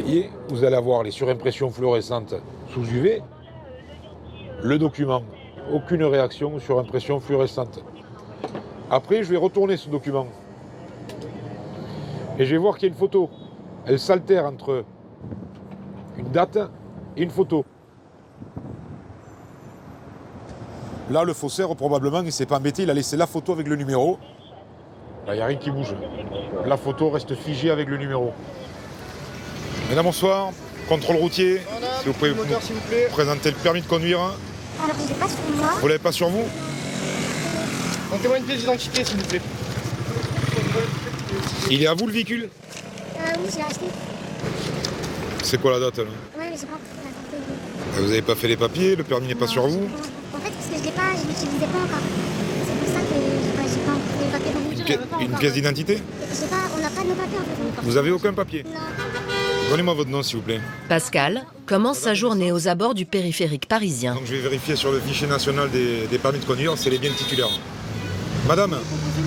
Et vous allez avoir les surimpressions fluorescentes sous UV. Le document, aucune réaction sur impression fluorescente. Après, je vais retourner ce document. Et je vais voir qu'il y a une photo. Elle s'altère entre une date et une photo. Là, le faussaire, probablement, il ne s'est pas embêté. Il a laissé la photo avec le numéro. Là, il n'y a rien qui bouge. La photo reste figée avec le numéro. Mesdames, bonsoir. Contrôle routier. Voilà, si vous pouvez moteur, s'il vous plaît. présenter le permis de conduire. Alors, je l'ai pas sur moi. Vous l'avez pas sur vous? Montez-moi une pièce d'identité, s'il vous plaît. Il est à vous, le véhicule? Oui, je l'ai acheté. C'est quoi la date, là? Ouais, mais j'ai pas Vous n'avez pas fait les papiers, le permis n'est pas sur vous? En fait, parce que je l'ai pas, je l'utilisais pas encore. C'est pour ça que j'ai pas encore les papiers pour vous. Une pièce d'identité? J'ai pas, on n'a pas de nos papiers en fait. Vous avez aucun papier? Non. Donnez-moi votre nom, s'il vous plaît. Pascal commence sa journée aux abords du périphérique parisien. Donc je vais vérifier sur le fichier national des permis de conduire, c'est les biens titulaires. Madame.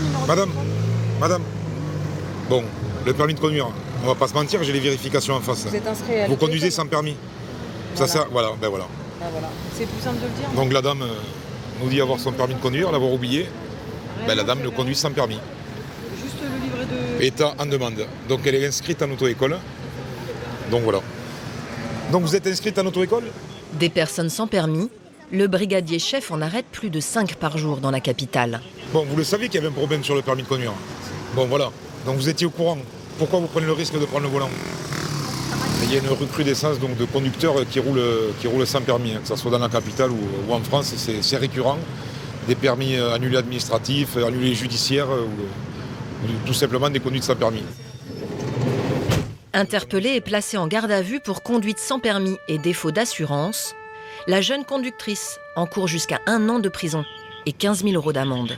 Bon, le permis de conduire, on va pas se mentir, j'ai les vérifications en face. Vous êtes inscrit à Vous conduisez sans permis. Ça Voilà. sert, voilà, ben voilà. Ah, voilà. C'est plus simple de le dire. Donc la dame nous dit avoir son permis de conduire, l'avoir oublié. Ben, la dame le conduit sans permis. Juste le livret de... État en demande. Donc elle est inscrite en auto-école. Donc voilà. Donc vous êtes inscrite en auto-école? Des personnes sans permis, le brigadier chef en arrête plus de 5 par jour dans la capitale. Bon, vous le saviez qu'il y avait un problème sur le permis de conduire. Bon, voilà. Donc vous étiez au courant. Pourquoi vous prenez le risque de prendre le volant? Il y a une recrudescence donc, de conducteurs qui roulent sans permis, hein, que ce soit dans la capitale ou en France, c'est récurrent. Des permis annulés administratifs, annulés judiciaires ou tout simplement des conduites sans permis. Interpellée et placée en garde à vue pour conduite sans permis et défaut d'assurance, la jeune conductrice encourt jusqu'à 1 an de prison et 15 000 € d'amende.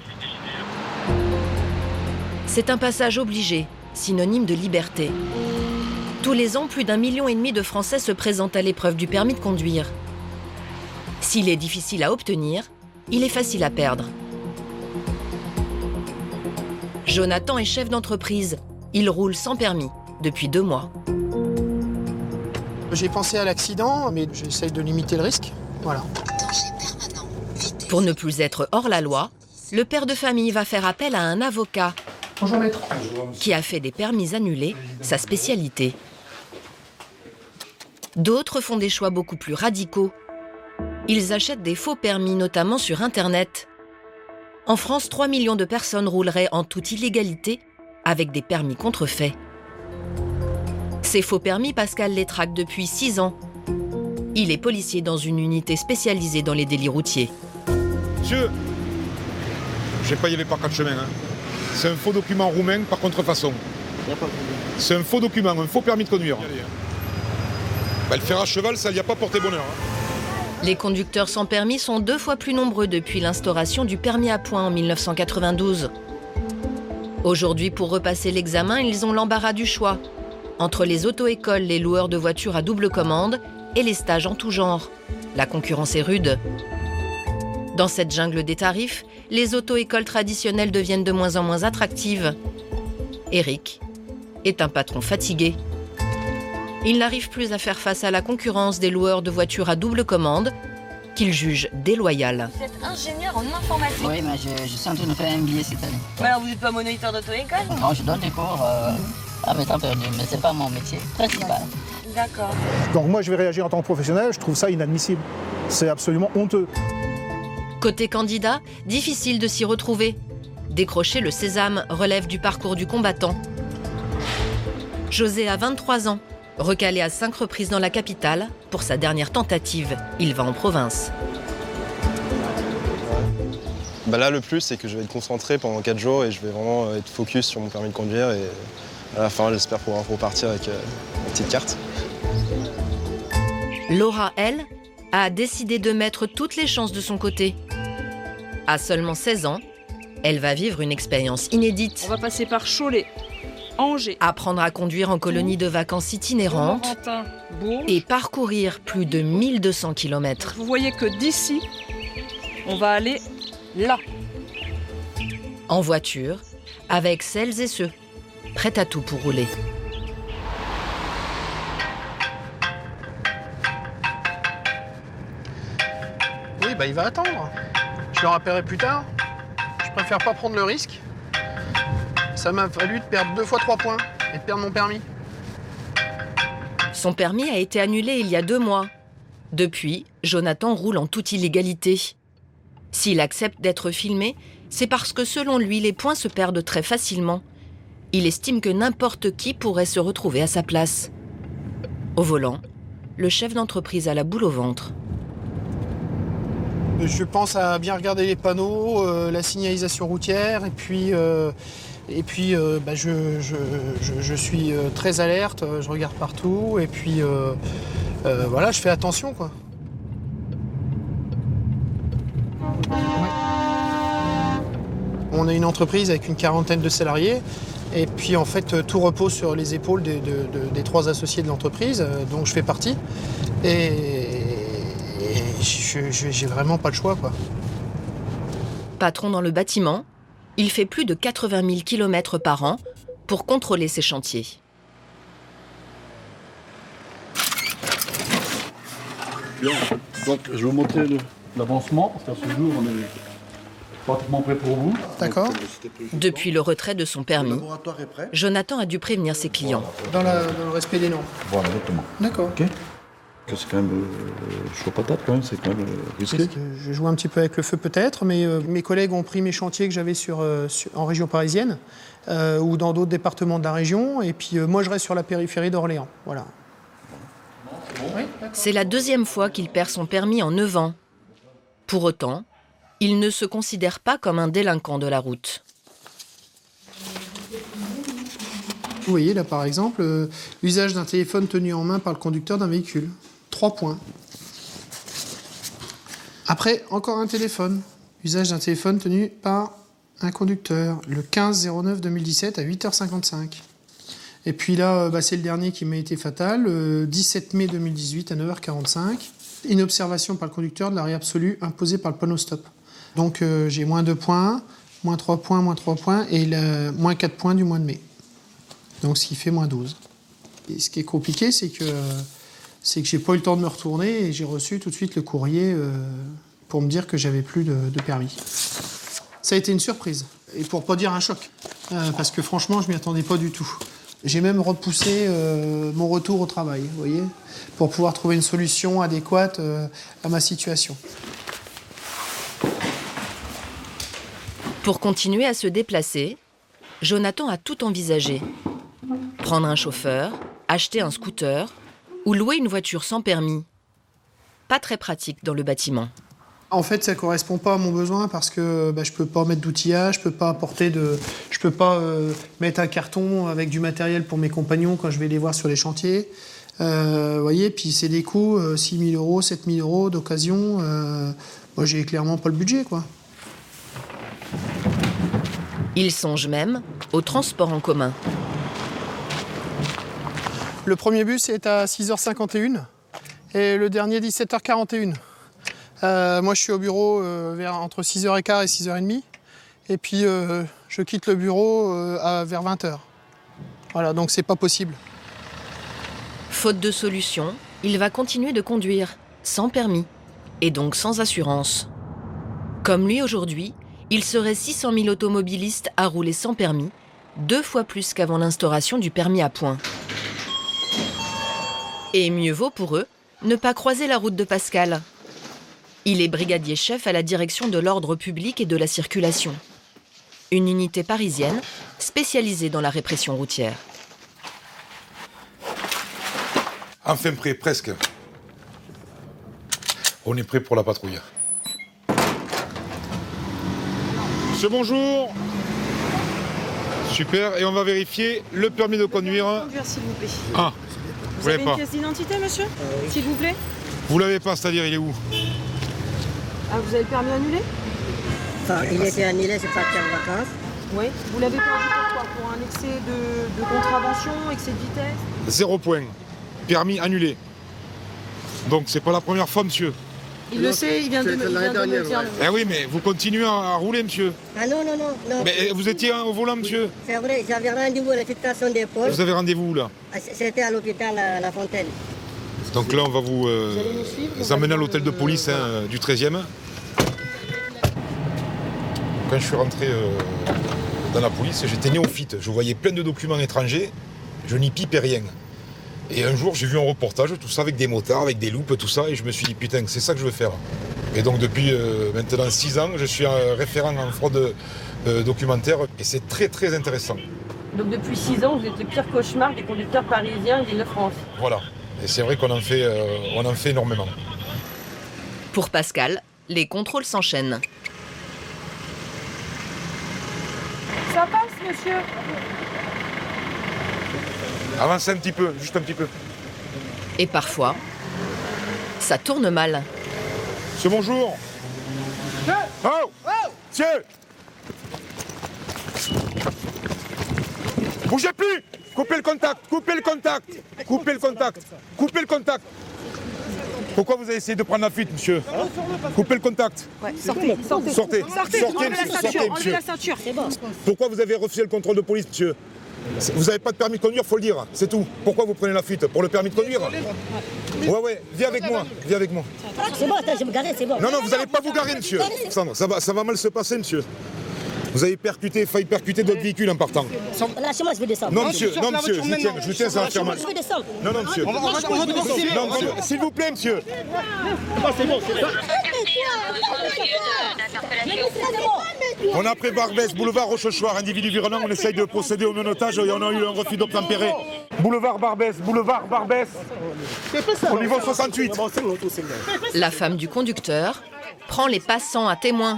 C'est un passage obligé, synonyme de liberté. Tous les ans, plus d'1,5 million de Français se présentent à l'épreuve du permis de conduire. S'il est difficile à obtenir, il est facile à perdre. Jonathan est chef d'entreprise. Il roule sans permis depuis 2 mois. J'ai pensé à l'accident, mais j'essaye de limiter le risque. Voilà. Pour ne plus être hors la loi, le père de famille va faire appel à un avocat Bonjour maître. qui a fait des permis annulés sa spécialité. D'autres font des choix beaucoup plus radicaux. Ils achètent des faux permis, notamment sur Internet. En France, 3 millions de personnes rouleraient en toute illégalité avec des permis contrefaits. Ces faux permis, Pascal les traque depuis 6 ans. Il est policier dans une unité spécialisée dans les délits routiers. Monsieur, je vais pas y aller par 4 chemins. Hein. C'est un faux document roumain par contrefaçon. C'est un faux document, un faux permis de conduire. Ben, le fer à cheval, ça n'y a pas porté bonheur. Hein. Les conducteurs sans permis sont 2 fois plus nombreux depuis l'instauration du permis à points en 1992. Aujourd'hui, pour repasser l'examen, ils ont l'embarras du choix entre les auto-écoles, les loueurs de voitures à double commande et les stages en tout genre. La concurrence est rude. Dans cette jungle des tarifs, les auto-écoles traditionnelles deviennent de moins en moins attractives. Eric est un patron fatigué. Il n'arrive plus à faire face à la concurrence des loueurs de voitures à double commande, qu'il juge déloyale. Vous êtes ingénieur en informatique. Oui, mais je suis en train de faire un billet cette année. Mais alors vous n'êtes pas moniteur d'auto-école? Non, je donne des cours à mes temps perdus, mais c'est pas mon métier principal. D'accord. Donc moi, je vais réagir en tant que professionnel, je trouve ça inadmissible. C'est absolument honteux. Côté candidat, difficile de s'y retrouver. Décrocher le sésame relève du parcours du combattant. José a 23 ans. Recalé à 5 reprises dans la capitale, pour sa dernière tentative, il va en province. Là, le plus, c'est que je vais être concentré pendant 4 jours et je vais vraiment être focus sur mon permis de conduire. Et à la fin, j'espère pouvoir repartir avec ma petite carte. Laura, elle, a décidé de mettre toutes les chances de son côté. À seulement 16 ans, elle va vivre une expérience inédite. On va passer par Cholet, Angers, Apprendre à conduire en colonie de vacances itinérantes Romorantin, Bourges. et parcourir plus de 1200 km. Vous voyez que d'ici, on va aller là. En voiture, avec celles et ceux prêts à tout pour rouler. Oui, bah il va attendre. Je le rappellerai plus tard. Je préfère pas prendre le risque. Ça m'a fallu de perdre 2 fois 3 points et de perdre mon permis. Son permis a été annulé il y a 2 mois. Depuis, Jonathan roule en toute illégalité. S'il accepte d'être filmé, c'est parce que selon lui, les points se perdent très facilement. Il estime que n'importe qui pourrait se retrouver à sa place. Au volant, le chef d'entreprise a la boule au ventre. Je pense à bien regarder les panneaux, la signalisation routière, et puis je suis très alerte, je regarde partout, et puis voilà, je fais attention, quoi. On a une entreprise avec une 40aine de salariés, et puis en fait tout repose sur les épaules des 3 associés de l'entreprise, dont je fais partie, et j'ai vraiment pas le choix, quoi. Patron dans le bâtiment, il fait plus de 80 000 km par an pour contrôler ses chantiers. Bien, donc je vais vous montrer l'avancement, parce qu'à ce jour on est pratiquement prêt pour vous. D'accord. Depuis le retrait de son permis, Jonathan a dû prévenir ses clients. Dans le respect des normes. Voilà, exactement. D'accord. Ok. Que c'est quand même chaud patate, quand même, c'est quand même risqué. Je joue un petit peu avec le feu peut-être, mais mes collègues ont pris mes chantiers que j'avais en région parisienne ou dans d'autres départements de la région, et puis moi je reste sur la périphérie d'Orléans. Voilà. C'est la 2e fois qu'il perd son permis en 9 ans. Pour autant, il ne se considère pas comme un délinquant de la route. Vous voyez là par exemple, usage d'un téléphone tenu en main par le conducteur d'un véhicule. 3 points. Après, encore un téléphone. Usage d'un téléphone tenu par un conducteur. Le 15/09/2017 à 8h55. Et puis là, c'est le dernier qui m'a été fatal. Le 17 mai 2018 à 9h45. Une observation par le conducteur de l'arrêt absolu imposé par le panneau stop. Donc j'ai moins 2 points, moins 3 points, moins 3 points et moins 4 points du mois de mai. Donc ce qui fait moins 12. Et ce qui est compliqué, c'est que j'ai pas eu le temps de me retourner et j'ai reçu tout de suite le courrier pour me dire que j'avais plus de permis. Ça a été une surprise, et pour pas dire un choc, parce que franchement, je m'y attendais pas du tout. J'ai même repoussé mon retour au travail, vous voyez, pour pouvoir trouver une solution adéquate à ma situation. Pour continuer à se déplacer, Jonathan a tout envisagé. Prendre un chauffeur, acheter un scooter ou louer une voiture sans permis. Pas très pratique dans le bâtiment. En fait, ça ne correspond pas à mon besoin parce que je ne peux pas mettre d'outillage, je ne peux pas mettre un carton avec du matériel pour mes compagnons quand je vais les voir sur les chantiers. Vous voyez, puis c'est des coûts, 6 000 euros, 7 000 euros d'occasion. Moi, j'ai clairement pas le budget, quoi. Il songe même au transport en commun. Le premier bus est à 6h51 et le dernier 17h41. Moi, je suis au bureau entre 6h15 et 6h30. Et puis, je quitte le bureau vers 20h. Voilà, donc c'est pas possible. Faute de solution, il va continuer de conduire, sans permis, et donc sans assurance. Comme lui aujourd'hui, il serait 600 000 automobilistes à rouler sans permis, 2 fois plus qu'avant l'instauration du permis à points. Et mieux vaut pour eux ne pas croiser la route de Pascal. Il est brigadier-chef à la direction de l'ordre public et de la circulation. Une unité parisienne spécialisée dans la répression routière. Enfin prêt, presque. On est prêt pour la patrouille. Monsieur, bonjour. Super, et on va vérifier le permis de conduire. Conduire, s'il vous plaît. Ah, vous avez une pièce d'identité, monsieur, s'il vous plaît? Vous l'avez pas, c'est-à-dire il est où? Ah, vous avez le permis annulé? Enfin, il était annulé, c'est parti en vacances. Oui. Vous l'avez perdu pour quoi? Pour un excès de contravention, excès de vitesse? 0 point. Permis annulé. Donc c'est pas la première fois, monsieur. Il le sait, il vient de me le dire. Eh oui, mais vous continuez à rouler, monsieur. Ah non. Mais vous étiez au volant, monsieur? C'est vrai, j'avais rendez-vous à la situation d'épaule. Vous avez rendez-vous où, là? C'était à l'hôpital La Fontaine. Donc là, on va vous amener à l'hôtel de police du 13e. Quand je suis rentré dans la police, j'étais néophyte. Je voyais plein de documents étrangers, je n'y pipais rien. Et un jour, j'ai vu un reportage, tout ça avec des motards, avec des loupes, tout ça, et je me suis dit, putain, c'est ça que je veux faire. Et donc depuis maintenant 6 ans, je suis référent en fraude documentaire, et c'est très très intéressant. Donc depuis 6 ans, vous êtes le pire cauchemar des conducteurs parisiens d'Île-de-France. Voilà, et c'est vrai qu'on en fait énormément. Pour Pascal, les contrôles s'enchaînent. Ça passe, monsieur. Avancez un petit peu, juste un petit peu. Et parfois, ça tourne mal. Monsieur, bonjour. Oh, monsieur. Bougez plus. Coupez le contact, coupez le contact, coupez le contact, coupez le contact. Pourquoi vous avez essayé de prendre la fuite, monsieur? Coupez le contact. Ouais, sortez. Sortez, monsieur. La ceinture. C'est bon. Pourquoi vous avez refusé le contrôle de police, monsieur? Vous n'avez pas de permis de conduire, faut le dire, c'est tout. Pourquoi vous prenez la fuite? Pour le permis de conduire? Ouais, viens avec moi, viens avec moi. C'est bon, attends, je vais me garer, c'est bon. Non, vous n'allez pas vous garer, monsieur. Sandra, ça va mal se passer, monsieur. Vous avez failli percuter d'autres véhicules en partant. Lâchez-moi, je vais descendre. Non, monsieur, je vous tiens, ça va faire mal. Je vais descendre. Non, monsieur. Non, monsieur, s'il vous plaît, monsieur. C'est bon, c'est bon. On a pris Barbès, boulevard Rochechouart, individu virulent, on essaye de procéder au menotage et on a eu un refus d'obtempérer. Boulevard Barbès. Au niveau 68. La femme du conducteur prend les passants à témoin.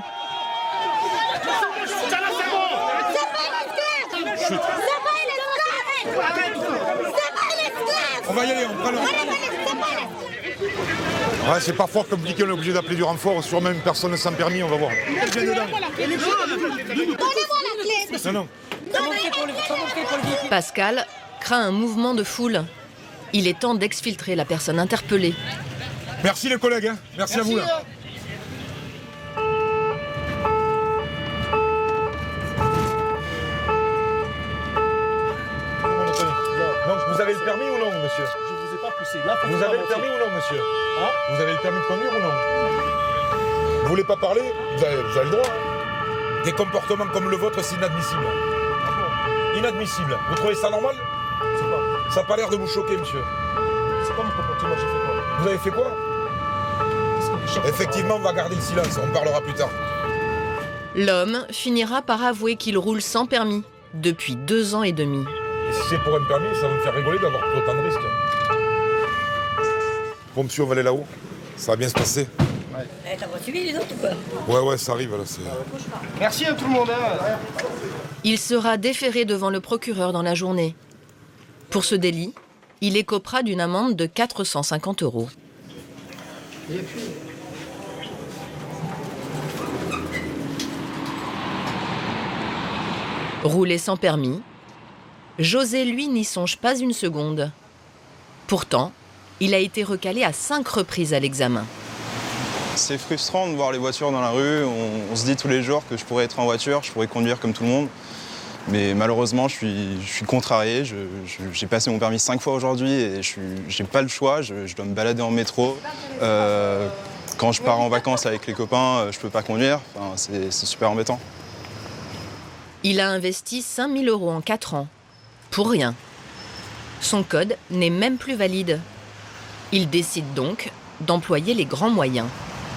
Chut. On va y aller, on prend le... Ouais, c'est parfois compliqué, on est obligé d'appeler du renfort, sûrement une personne sans permis, on va voir. Non. Pascal craint un mouvement de foule. Il est temps d'exfiltrer la personne interpellée. Merci les collègues, hein. Merci à vous. Là. Donc, vous avez le permis ou non, monsieur? Je vous ai pas poussé. Là, vous avez le permis ou non, monsieur? Hein? Vous avez le permis de conduire ou non? Vous voulez pas parler? Vous avez le droit. Des comportements comme le vôtre, c'est inadmissible. Inadmissible. Vous trouvez ça normal? Ça n'a pas l'air de vous choquer, monsieur. C'est pas mon comportement, j'ai fait quoi? Vous avez fait quoi? Effectivement, on va garder le silence, on parlera plus tard. L'homme finira par avouer qu'il roule sans permis depuis 2 ans et demi. Et si c'est pour un permis, ça va me faire rigoler d'avoir pris autant de risques. Bon, monsieur, on va aller là-haut. Ça va bien se passer. Ouais. T'as pas suivi les autres ou quoi? Ouais, ça arrive, là. Merci à tout le monde. Il sera déféré devant le procureur dans la journée. Pour ce délit, il écopera d'une amende de 450 €. Rouler sans permis, José, lui, n'y songe pas une seconde. Pourtant, il a été recalé à 5 reprises à l'examen. C'est frustrant de voir les voitures dans la rue. On se dit tous les jours que je pourrais être en voiture, je pourrais conduire comme tout le monde. Mais malheureusement, je suis contrarié. J'ai passé mon permis 5 fois aujourd'hui et j'ai pas le choix. Je dois me balader en métro. Quand je pars en vacances avec les copains, je peux pas conduire. Enfin, c'est super embêtant. Il a investi 5 000 € en 4 ans. Pour rien. Son code n'est même plus valide. Il décide donc d'employer les grands moyens.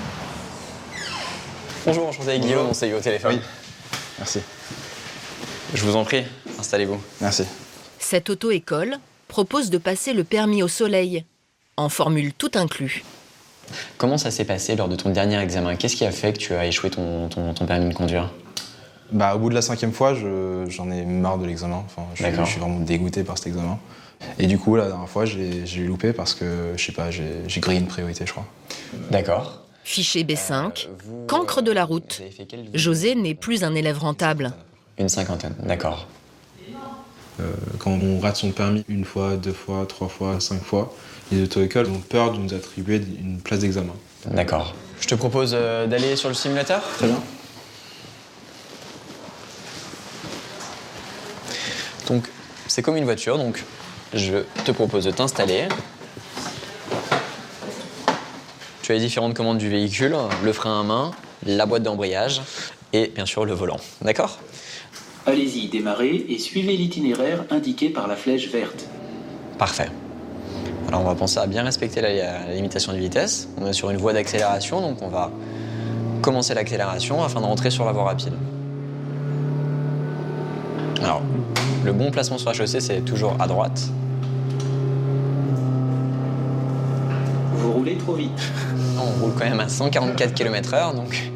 Bonjour, enchanté avec Guillaume, on s'est eu au téléphone. Oui. Merci. Je vous en prie, installez-vous. Merci. Cette auto-école propose de passer le permis au soleil, en formule tout inclus. Comment ça s'est passé lors de ton dernier examen? Qu'est-ce qui a fait que tu as échoué ton permis de conduire? Au bout de la 5e fois, j'en ai marre de l'examen. Enfin, je suis vraiment dégoûté par cet examen. Et du coup, la dernière fois, j'ai loupé parce que, je sais pas, j'ai grillé une priorité, je crois. D'accord. Fiché B5, cancre de la route. José n'est plus un élève rentable. Une 50aine, d'accord. Quand on rate son permis 1 fois, 2 fois, 3 fois, 5 fois, les auto-écoles ont peur de nous attribuer une place d'examen. D'accord. Je te propose d'aller sur le simulateur. Très bien. Donc, c'est comme une voiture, donc je te propose de t'installer. Tu as les différentes commandes du véhicule, le frein à main, la boîte d'embrayage et bien sûr le volant. D'accord ? Allez-y, démarrez et suivez l'itinéraire indiqué par la flèche verte. Parfait. Alors on va penser à bien respecter la limitation de vitesse. On est sur une voie d'accélération, donc on va commencer l'accélération afin de rentrer sur la voie rapide. Alors, le bon placement sur la chaussée, c'est toujours à droite. Vous roulez trop vite. On roule quand même à 144 km/h, donc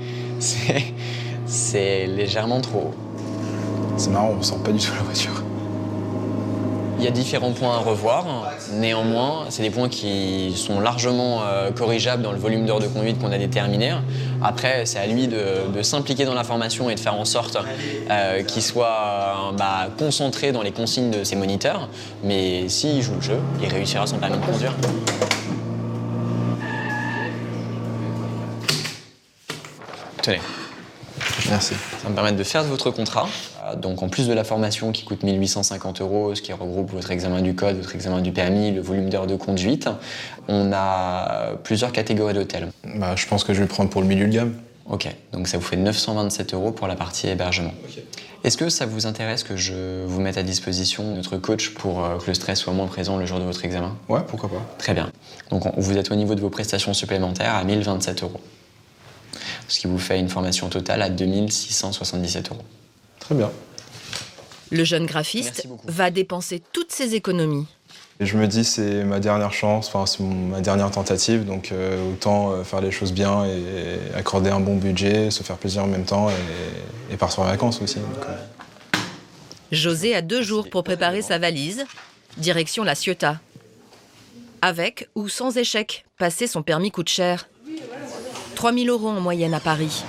c'est légèrement trop haut. C'est marrant, on ne sent pas du tout la voiture. Il y a différents points à revoir. Néanmoins, c'est des points qui sont largement corrigeables dans le volume d'heures de conduite qu'on a déterminé. Après, c'est à lui de s'impliquer dans la formation et de faire en sorte qu'il soit concentré dans les consignes de ses moniteurs. Mais s'il joue le jeu, il réussira son permis de conduire. Tenez. Merci. Ça va me permettre de faire votre contrat. Donc en plus de la formation qui coûte 1 850 €, ce qui regroupe votre examen du code, votre examen du permis, le volume d'heures de conduite, on a plusieurs catégories d'hôtels. Je pense que je vais le prendre pour le milieu de gamme. Ok, donc ça vous fait 927 € pour la partie hébergement. Okay. Est-ce que ça vous intéresse que je vous mette à disposition notre coach pour que le stress soit moins présent le jour de votre examen? Ouais, pourquoi pas. Très bien. Donc vous êtes au niveau de vos prestations supplémentaires à 1 027 €. Ce qui vous fait une formation totale à 2 677 €. Très bien. Le jeune graphiste va dépenser toutes ses économies. Et je me dis c'est ma dernière chance, c'est ma dernière tentative, donc autant faire les choses bien et accorder un bon budget, se faire plaisir en même temps et partir en vacances aussi. Donc, José a 2 jours pour préparer sa valise, direction La Ciotat. Avec ou sans échec, passer son permis coûte cher. 3 000 € en moyenne à Paris.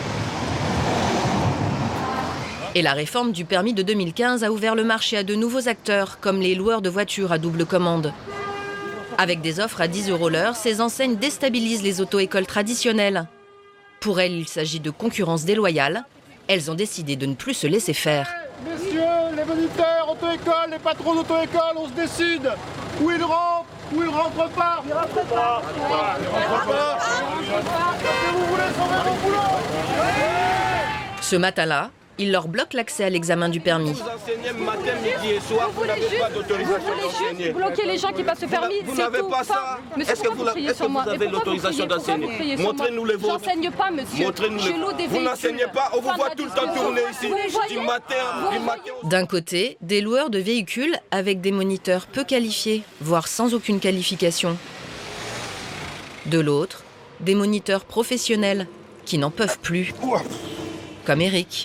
Et la réforme du permis de 2015 a ouvert le marché à de nouveaux acteurs, comme les loueurs de voitures à double commande. Avec des offres à 10 € l'heure, ces enseignes déstabilisent les auto-écoles traditionnelles. Pour elles, il s'agit de concurrence déloyale. Elles ont décidé de ne plus se laisser faire. Messieurs, les moniteurs, auto-école, les patrons d'auto-école, on se décide. Où ils rentrent, où ils rentrent pas. Ils rentrent pas. Ils rentrent pas. Vous voulez sauver vos boulots. Ce matin-là, il leur bloque l'accès à l'examen du permis. Vous enseignez matin, midi et soir, vous n'avez pas d'autorisation d'enseigner. Vous bloquez les gens qui passent le permis, vous n'avez pas ça. Est-ce que vous avez l'autorisation d'enseigner? Montrez-nous les vôtres. J'enseigne pas, monsieur. Montrez-nous les vôtres. Vous n'enseignez pas, on vous voit tout le temps tourner ici. Du matin. D'un côté, des loueurs de véhicules avec des moniteurs peu qualifiés, voire sans aucune qualification. De l'autre, des moniteurs professionnels qui n'en peuvent plus. Comme Eric.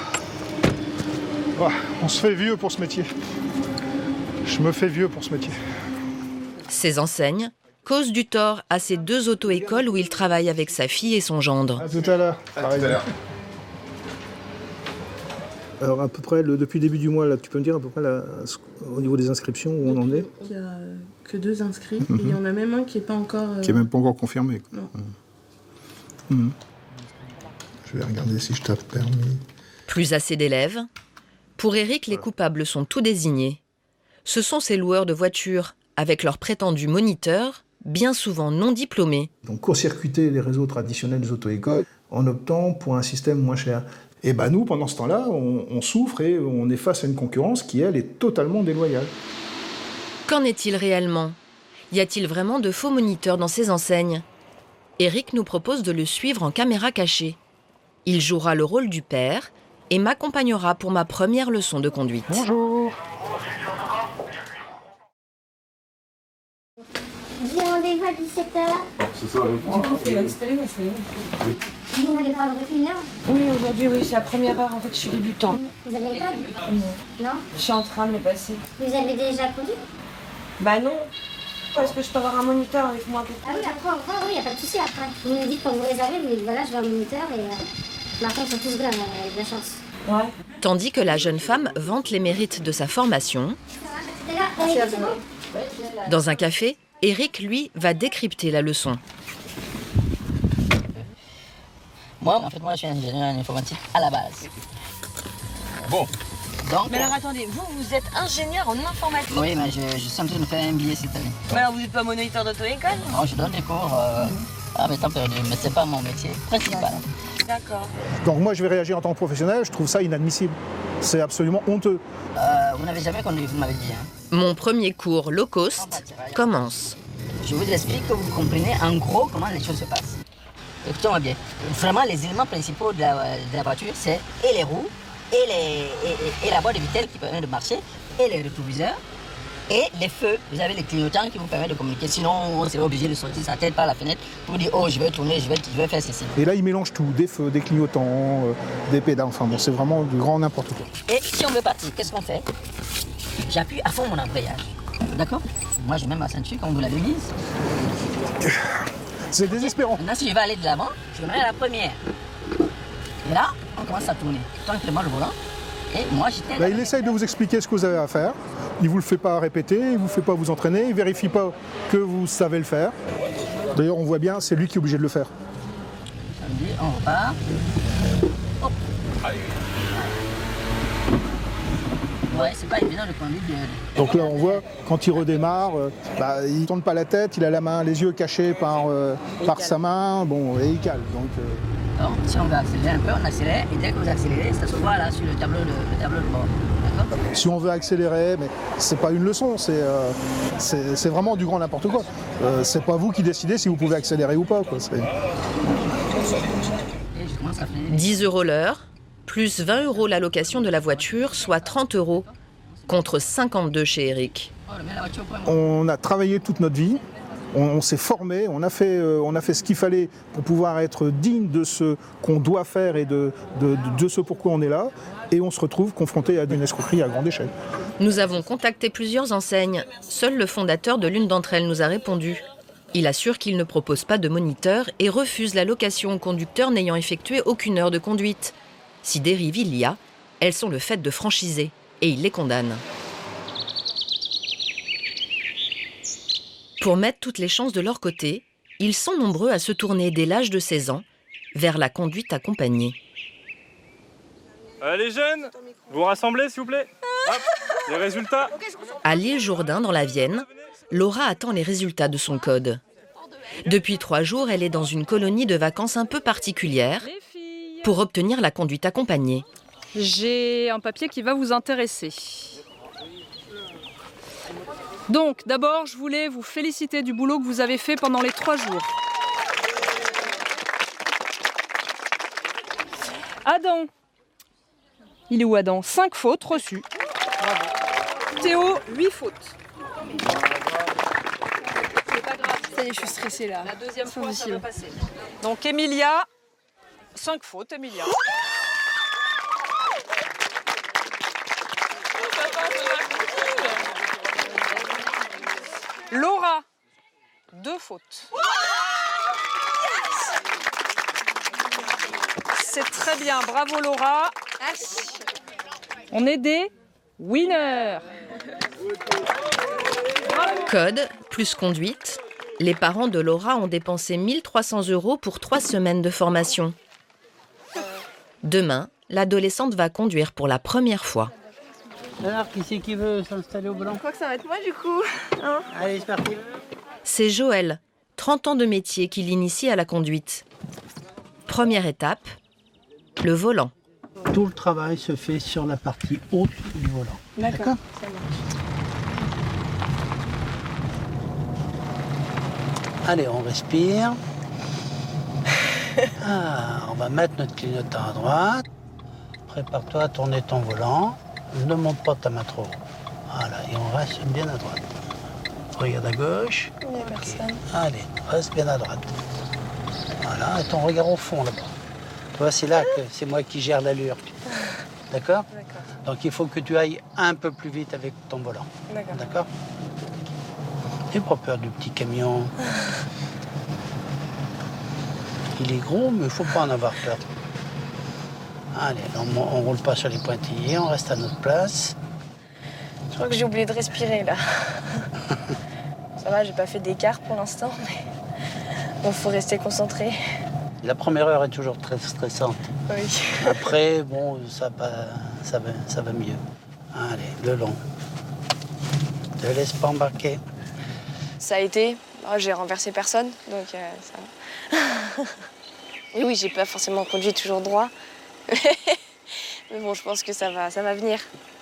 On se fait vieux pour ce métier. Je me fais vieux pour ce métier. Ces enseignes causent du tort à ces 2 auto-écoles où il travaille avec sa fille et son gendre. À tout à l'heure. Alors à peu près, depuis le début du mois, là, tu peux me dire à peu près au niveau des inscriptions où on en est? Il n'y a que 2 inscrits et il y en a même un qui n'est pas encore... Qui n'est même pas encore confirmé. Quoi. Non. Je vais regarder si je tape permis. Plus assez d'élèves. Pour Eric, les coupables sont tout désignés. Ce sont ces loueurs de voitures, avec leurs prétendus moniteurs, bien souvent non diplômés. Donc court-circuiter les réseaux traditionnels des auto-écoles en optant pour un système moins cher. Et nous, pendant ce temps-là, on souffre et on est face à une concurrence qui, elle, est totalement déloyale. Qu'en est-il réellement? Y a-t-il vraiment de faux moniteurs dans ces enseignes? Eric nous propose de le suivre en caméra cachée. Il jouera le rôle du père et m'accompagnera pour ma première leçon de conduite. Bonjour. J'ai rendez-vous à 17h. C'est ça, avec moi. Vous n'allez pas avoir une heure? Oui, aujourd'hui, oui, c'est la première heure. En fait, je suis débutant. Vous avez le code? Non. Je suis en train de le passer. Vous avez déjà conduit? Non. Est-ce que je peux avoir un moniteur avec moi? Ah oui, après, il n'y a pas de souci après. Vous me dites quand vous réservez, vous dites voilà, je veux un moniteur et maintenant ils sont tous là, avec de la chance. Ouais. Tandis que la jeune femme vante les mérites de sa formation. Dans un café, Eric, lui, va décrypter la leçon. Moi, je suis ingénieur en informatique à la base. Bon, Donc, mais alors attendez, vous êtes ingénieur en informatique? Oui, mais je suis en train de faire un MBA cette année. Mais alors vous n'êtes pas moniteur d'auto-école? Non, je donne des cours à mes temps perdus, mais c'est pas mon métier principal. D'accord. Donc moi, je vais réagir en tant que professionnel, je trouve ça inadmissible. C'est absolument honteux. Vous n'avez jamais conduit, vous m'avez dit. Hein. Mon premier cours low cost commence. Je vous explique que vous comprenez en gros comment les choses se passent. Écoutez-moi bien. Vraiment, les éléments principaux de la voiture, c'est et les roues, et la boîte de vitesse qui permet de marcher, et les rétroviseurs, et les feux. Vous avez les clignotants qui vous permettent de communiquer. Sinon, on serait obligé de sortir sa tête par la fenêtre pour dire « Oh, je vais tourner, je vais faire ceci ». Et là, ils mélangent tout, des feux, des clignotants, des pédales, enfin bon, c'est vraiment du grand n'importe quoi. Et si on veut partir, qu'est-ce qu'on fait? J'appuie à fond mon embrayage. D'accord? Moi, je mets ma ceinture comme vous l'avez mise. C'est désespérant. Maintenant, si je vais aller de l'avant, je vais à la première. Et là, on commence à tourner. Tranquillement le volant. Et moi, j'étais là. Il essaye de vous expliquer ce que vous avez à faire. Il ne vous le fait pas répéter, il ne vous fait pas vous entraîner, il ne vérifie pas que vous savez le faire. D'ailleurs, on voit bien, c'est lui qui est obligé de le faire. Samedi, on repart. Hop. Ouais, c'est pas évident de conduire. Donc là, on voit, quand il redémarre, il ne tourne pas la tête, il a la main, les yeux cachés par sa main, bon, et il cale. Donc, si on veut accélérer un peu, on accélère, et dès que vous accélérez, ça se voit là sur le tableau de bord. Si on veut accélérer, mais c'est pas une leçon, c'est vraiment du grand n'importe quoi. C'est pas vous qui décidez si vous pouvez accélérer ou pas. Quoi. 10 € l'heure, plus 20 € la location de la voiture, soit 30 €, contre 52 chez Eric. On a travaillé toute notre vie, on s'est formé, on a fait ce qu'il fallait pour pouvoir être digne de ce qu'on doit faire et de ce pourquoi on est là, et on se retrouve confronté à une escroquerie à grande échelle. Nous avons contacté plusieurs enseignes. Seul le fondateur de l'une d'entre elles nous a répondu. Il assure qu'il ne propose pas de moniteur et refuse la location aux conducteurs n'ayant effectué aucune heure de conduite. Si dérive il y a, elles sont le fait de franchisés et il les condamne. Pour mettre toutes les chances de leur côté, ils sont nombreux à se tourner dès l'âge de 16 ans vers la conduite accompagnée. Les jeunes, vous rassemblez s'il vous plaît. Hop, les résultats. À l'Île-Jourdain, dans la Vienne, Laura attend les résultats de son code. Depuis 3 jours, elle est dans une colonie de vacances un peu particulière pour obtenir la conduite accompagnée. J'ai un papier qui va vous intéresser. Donc, d'abord, je voulais vous féliciter du boulot que vous avez fait pendant les 3 jours. Adam. Il est où Adam? 5 fautes reçues. Bravo. Théo, 8 fautes. C'est pas grave. Ça y est, je suis stressée là. La deuxième fois, ça va passer. Donc, Emilia, 5 fautes, Emilia. Laura, 2 fautes. C'est très bien, bravo Laura. On est des winners. Code plus conduite. Les parents de Laura ont dépensé 1 300 € pour 3 semaines de formation. Demain, l'adolescente va conduire pour la première fois. Alors, qui c'est qui veut s'installer au volant? Je crois que ça va être moi du coup. Hein? Allez, c'est parti. C'est Joël, 30 ans de métier, qui l'initie à la conduite. Première étape, le volant. Tout le travail se fait sur la partie haute du volant. D'accord. Allez, on respire. On va mettre notre clignotant à droite. Prépare-toi à tourner ton volant. Ne monte pas ta main trop haut. Voilà, et on reste bien à droite. Regarde à gauche. Il n'y a personne. Allez, reste bien à droite. Voilà, et ton regard au fond là-bas. Tu vois, c'est là que c'est moi qui gère l'allure. D'accord? Donc il faut que tu ailles un peu plus vite avec ton volant. D'accord? N'aie pas peur du petit camion. Il est gros, mais il ne faut pas en avoir peur. Allez, on ne roule pas sur les pointillés, on reste à notre place. Je crois que j'ai oublié de respirer là. Ça va, j'ai pas fait d'écart pour l'instant, mais bon, faut rester concentré. La première heure est toujours très stressante. Oui. Après, bon, ça va mieux. Allez, le long. Ne te laisse pas embarquer. Ça a été. Oh, j'ai renversé personne, donc ça va. Oui, j'ai pas forcément conduit toujours droit. Mais bon, je pense que ça va venir.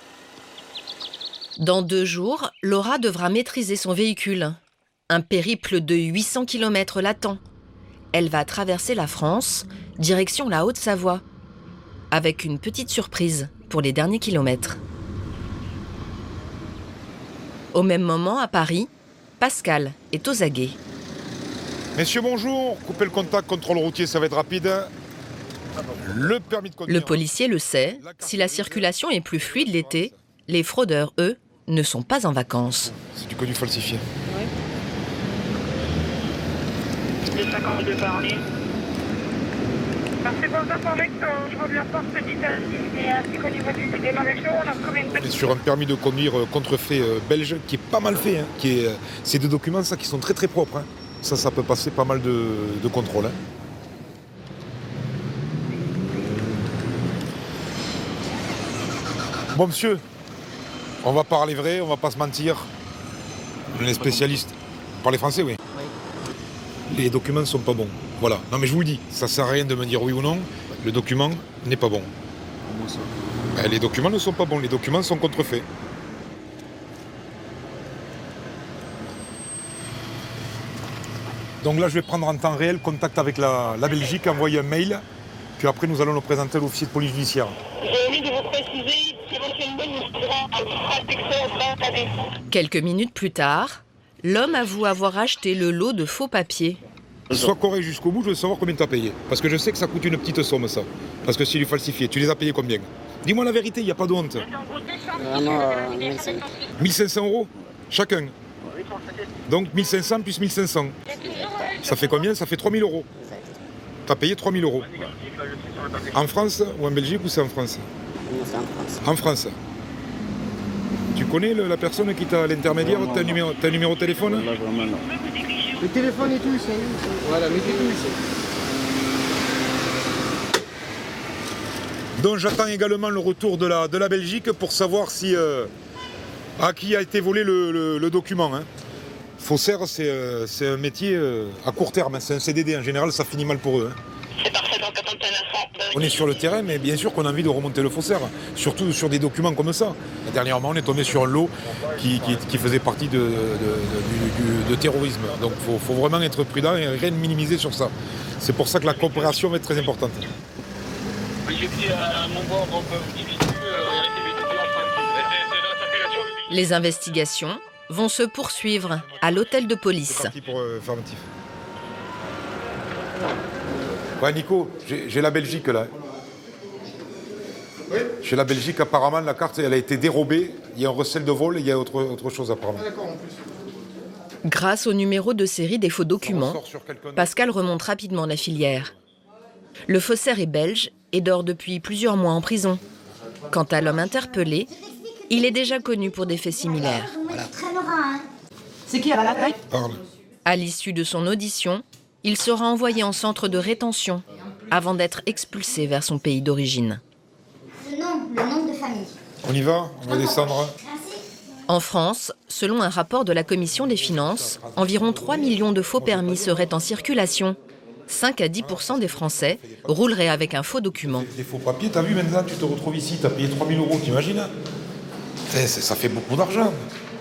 Dans 2 jours, Laura devra maîtriser son véhicule. Un périple de 800 km l'attend. Elle va traverser la France, direction la Haute-Savoie, avec une petite surprise pour les derniers kilomètres. Au même moment, à Paris, Pascal est aux aguets. Messieurs, bonjour. Coupez le contact, contrôle routier, ça va être rapide. Le permis de conduire. Le policier le sait, si la circulation est plus fluide l'été, les fraudeurs, eux, ne sont pas en vacances. C'est du conduit falsifié. Oui. Le 52 par ligne. Merci pour vous informer que je reviens par petite et ainsi qu'au niveau du démarrage, on a commis une On est sur un permis de conduire contrefait belge qui est pas mal fait. Hein, c'est des documents ça, qui sont très très propres. Hein. Ça peut passer pas mal de contrôles. Hein. Bon monsieur, on va parler vrai, on va pas se mentir. On est spécialiste. Vous parlez français, oui. Les documents ne sont pas bons. Voilà. Non mais je vous le dis, ça sert à rien de me dire oui ou non. Le document n'est pas bon. Les documents ne sont pas bons, les documents sont contrefaits. Donc là je vais prendre en temps réel contact avec la Belgique, envoyer un mail, puis après nous allons le présenter à l'officier de police judiciaire. J'ai envie de vous préciser, éventuellement nous serons à Texas. Quelques minutes plus tard, l'homme avoue avoir acheté le lot de faux papiers. Sois correct jusqu'au bout, je veux savoir combien tu as payé. Parce que je sais que ça coûte une petite somme, ça. Parce que c'est du falsifié. Tu les as payés combien? Dis-moi la vérité, il n'y a pas de honte. Vraiment, 1500. 1500 € chacun. Donc 1500 plus 1500. Ça fait combien? Ça fait 3000 €. Tu as payé 3000 €. En France ou en Belgique ou c'est en France? Non, c'est en France. En France. Tu connais la personne qui t'a l'intermédiaire? T'as un numéro de téléphone? Là, vraiment, non. Le téléphone et tout, c'est où? Voilà, mettez tout ici. Donc j'attends également le retour de la Belgique pour savoir si à qui a été volé le document. Hein. Faussaire, c'est un métier à court terme, hein. C'est un CDD. En général, ça finit mal pour eux. Hein. C'est parfait, donc attendez un instant. On est sur le terrain, mais bien sûr qu'on a envie de remonter le faussaire, surtout sur des documents comme ça. Dernièrement, on est tombé sur un lot qui faisait partie de terrorisme. Donc il faut vraiment être prudent et rien minimiser sur ça. C'est pour ça que la coopération va être très importante. Les investigations vont se poursuivre à l'hôtel de police. C'est parti pour formatif. Ouais, Nico, j'ai la Belgique là. Oui. Chez la Belgique, apparemment, la carte elle a été dérobée. Il y a un recel de vol et il y a autre chose apparemment. Grâce au numéro de série des faux documents, Pascal remonte rapidement la filière. Le faussaire est belge et dort depuis plusieurs mois en prison. Quant à l'homme interpellé, il est déjà connu pour des faits similaires. C'est qui à la taille? À l'issue de son audition, il sera envoyé en centre de rétention avant d'être expulsé vers son pays d'origine. Le nom de famille. On y va? On va descendre. En France, selon un rapport de la Commission des finances, environ 3 millions de faux permis seraient en circulation. 5 à 10% des Français rouleraient avec un faux document. Les faux papiers, t'as vu maintenant, tu te retrouves ici, t'as payé 3 000 €, t'imagines? Ça fait beaucoup d'argent.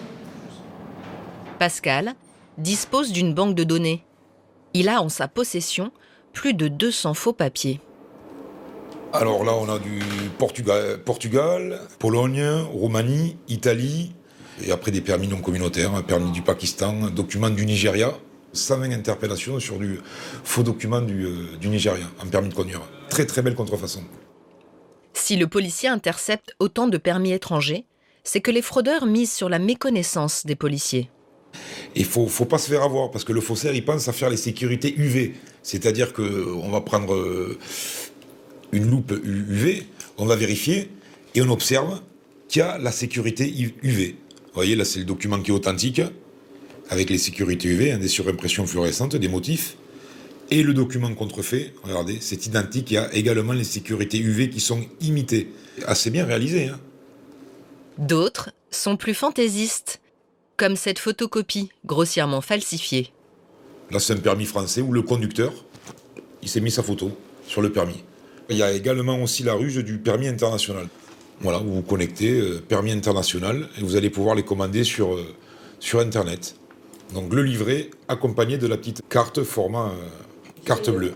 Pascal dispose d'une banque de données. Il a en sa possession plus de 200 faux papiers. Alors là, on a du Portugal, Pologne, Roumanie, Italie, et après des permis non communautaires, un permis du Pakistan, un document du Nigeria. 120 interpellations sur du faux document du Nigeria, en permis de conduire. Très très belle contrefaçon. Si le policier intercepte autant de permis étrangers, c'est que les fraudeurs misent sur la méconnaissance des policiers. Il ne faut pas se faire avoir, parce que le faussaire, il pense à faire les sécurités UV. C'est-à-dire qu'on va prendre une loupe UV, on va vérifier, et on observe qu'il y a la sécurité UV. Vous voyez, là, c'est le document qui est authentique, avec les sécurités UV, des surimpressions fluorescentes, des motifs. et le document contrefait, regardez, c'est identique, il y a également les sécurités UV qui sont imitées. Assez bien réalisé, hein. D'autres sont plus fantaisistes, comme cette photocopie grossièrement falsifiée. Là, c'est un permis français où le conducteur, il s'est mis sa photo sur le permis. Il y a également aussi la ruse du permis international. Voilà, vous vous connectez, permis international, et vous allez pouvoir les commander sur Internet. Donc le livret accompagné de la petite carte format carte bleue.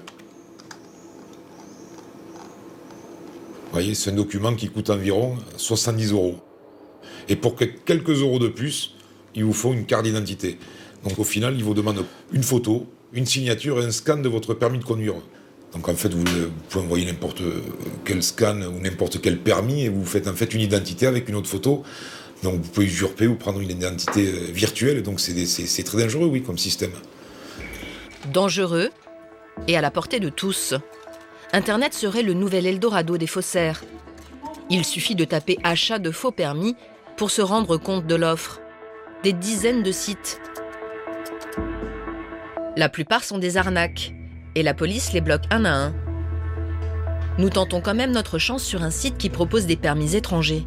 Vous voyez, c'est un document qui coûte environ 70 €. Et pour quelques euros de plus, il vous faut une carte d'identité. Donc au final, il vous demande une photo, une signature et un scan de votre permis de conduire. Donc en fait, vous pouvez envoyer n'importe quel scan ou n'importe quel permis et vous faites en fait une identité avec une autre photo. Donc vous pouvez usurper ou prendre une identité virtuelle. Donc c'est très dangereux, oui, comme système. Dangereux et à la portée de tous. Internet serait le nouvel Eldorado des faussaires. Il suffit de taper « achat de faux permis » pour se rendre compte de l'offre. Des dizaines de sites. La plupart sont des arnaques, et la police les bloque un à un. Nous tentons quand même notre chance sur un site qui propose des permis étrangers.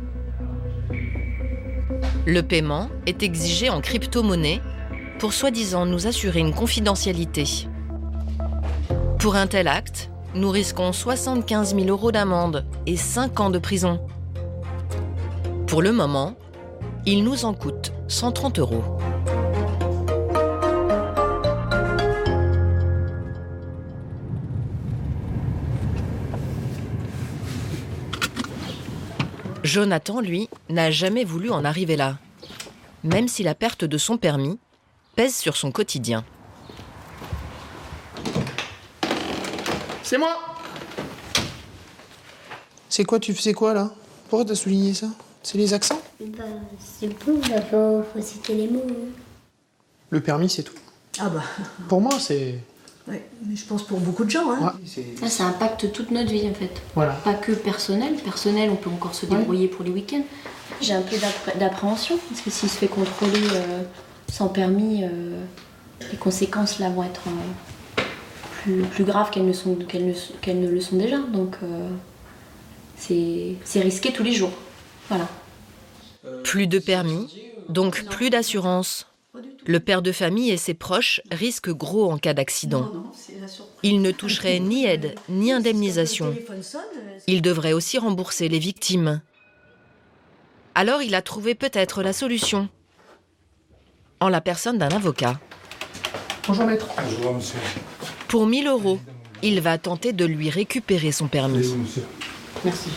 Le paiement est exigé en crypto-monnaie pour soi-disant nous assurer une confidentialité. Pour un tel acte, nous risquons 75 000 € d'amende et 5 ans de prison. Pour le moment, il nous en coûte 130 €. Jonathan, lui, n'a jamais voulu en arriver là, même si la perte de son permis pèse sur son quotidien. C'est moi. C'est quoi, tu faisais quoi là? Pourquoi t'as souligné ça? C'est les accents? Bah, c'est bon, bah, faut citer les mots. Le permis, c'est tout. Ah bah. Pour moi, c'est... Ouais, mais je pense pour beaucoup de gens. Hein. Ouais, ça impacte toute notre vie en fait. Voilà. Pas que personnel. Personnel, on peut encore se débrouiller pour les week-ends. J'ai un peu d'appréhension parce que s'il se fait contrôler sans permis, les conséquences là vont être plus graves qu'elles ne le sont déjà. Donc c'est risqué tous les jours. Voilà. Plus de permis, donc plus d'assurance. Le père de famille et ses proches risquent gros en cas d'accident. Ils ne toucheraient ni aide ni indemnisation. Ils devraient aussi rembourser les victimes. Alors il a trouvé peut-être la solution, en la personne d'un avocat. Bonjour maître. Bonjour monsieur. Pour 1 000 €, il va tenter de lui récupérer son permis. Merci.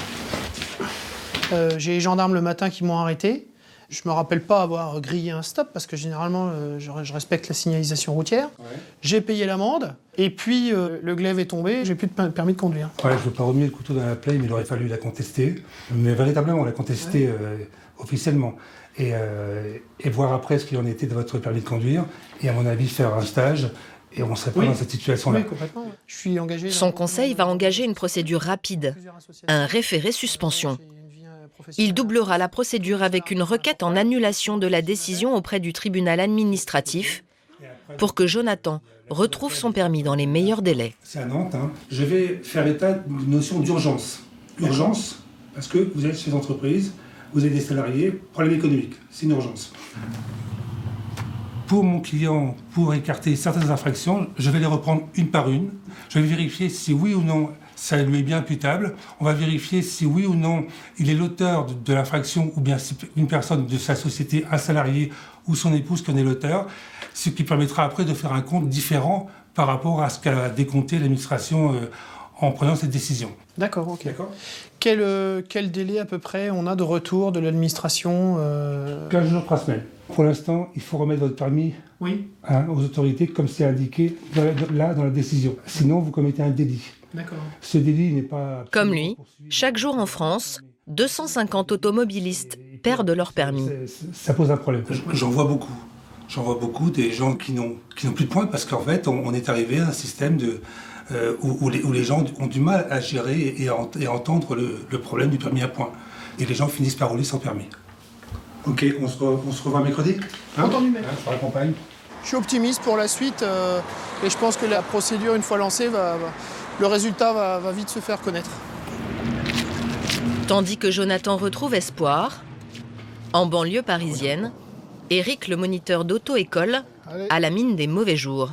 J'ai les gendarmes le matin qui m'ont arrêté. Je me rappelle pas avoir grillé un stop parce que généralement je respecte la signalisation routière. Ouais. J'ai payé l'amende et puis le glaive est tombé, j'ai plus de permis de conduire. Ouais, je veux pas remuer le couteau dans la plaie, mais il aurait fallu la contester. Mais véritablement, la contester officiellement. Et voir après ce qu'il en était de votre permis de conduire. Et à mon avis, faire un stage. Et on ne serait pas dans cette situation-là. Oui, complètement. Ouais. Je suis engagé. Son conseil va engager une procédure rapide, un référé suspension. Il doublera la procédure avec une requête en annulation de la décision auprès du tribunal administratif pour que Jonathan retrouve son permis dans les meilleurs délais. C'est à Nantes. Hein. Je vais faire état d'une notion d'urgence. Urgence, parce que vous êtes chez les entreprises, vous avez des salariés, problème économique, c'est une urgence. Pour mon client, pour écarter certaines infractions, je vais les reprendre une par une. Je vais vérifier si oui ou non ça lui est bien imputable. On va vérifier si oui ou non il est l'auteur de l'infraction ou bien si une personne de sa société, un salarié ou son épouse qui en est l'auteur, ce qui permettra après de faire un compte différent par rapport à ce qu'a décompté l'administration en prenant cette décision. D'accord, ok. D'accord. Quel délai à peu près on a de retour de l'administration 15 jours, 3 semaines. Pour l'instant, il faut remettre votre permis aux autorités comme c'est indiqué dans la décision. Sinon, vous commettez un délit. D'accord. Ce délit n'est pas... Comme lui, chaque jour en France, 250 automobilistes perdent leur permis. Ça pose un problème. J'en vois beaucoup. J'en vois beaucoup des gens qui n'ont plus de points parce qu'en fait, on est arrivé à un système où les gens ont du mal à gérer et à entendre le problème du permis à points. Et les gens finissent par rouler sans permis. Ok, on se revoit mercredi. Entendu, mec. Je vous raccompagne. Je suis optimiste pour la suite et je pense que la procédure, une fois lancée, le résultat va vite se faire connaître. Tandis que Jonathan retrouve espoir, en banlieue parisienne, Eric, le moniteur d'auto-école, a la mine des mauvais jours.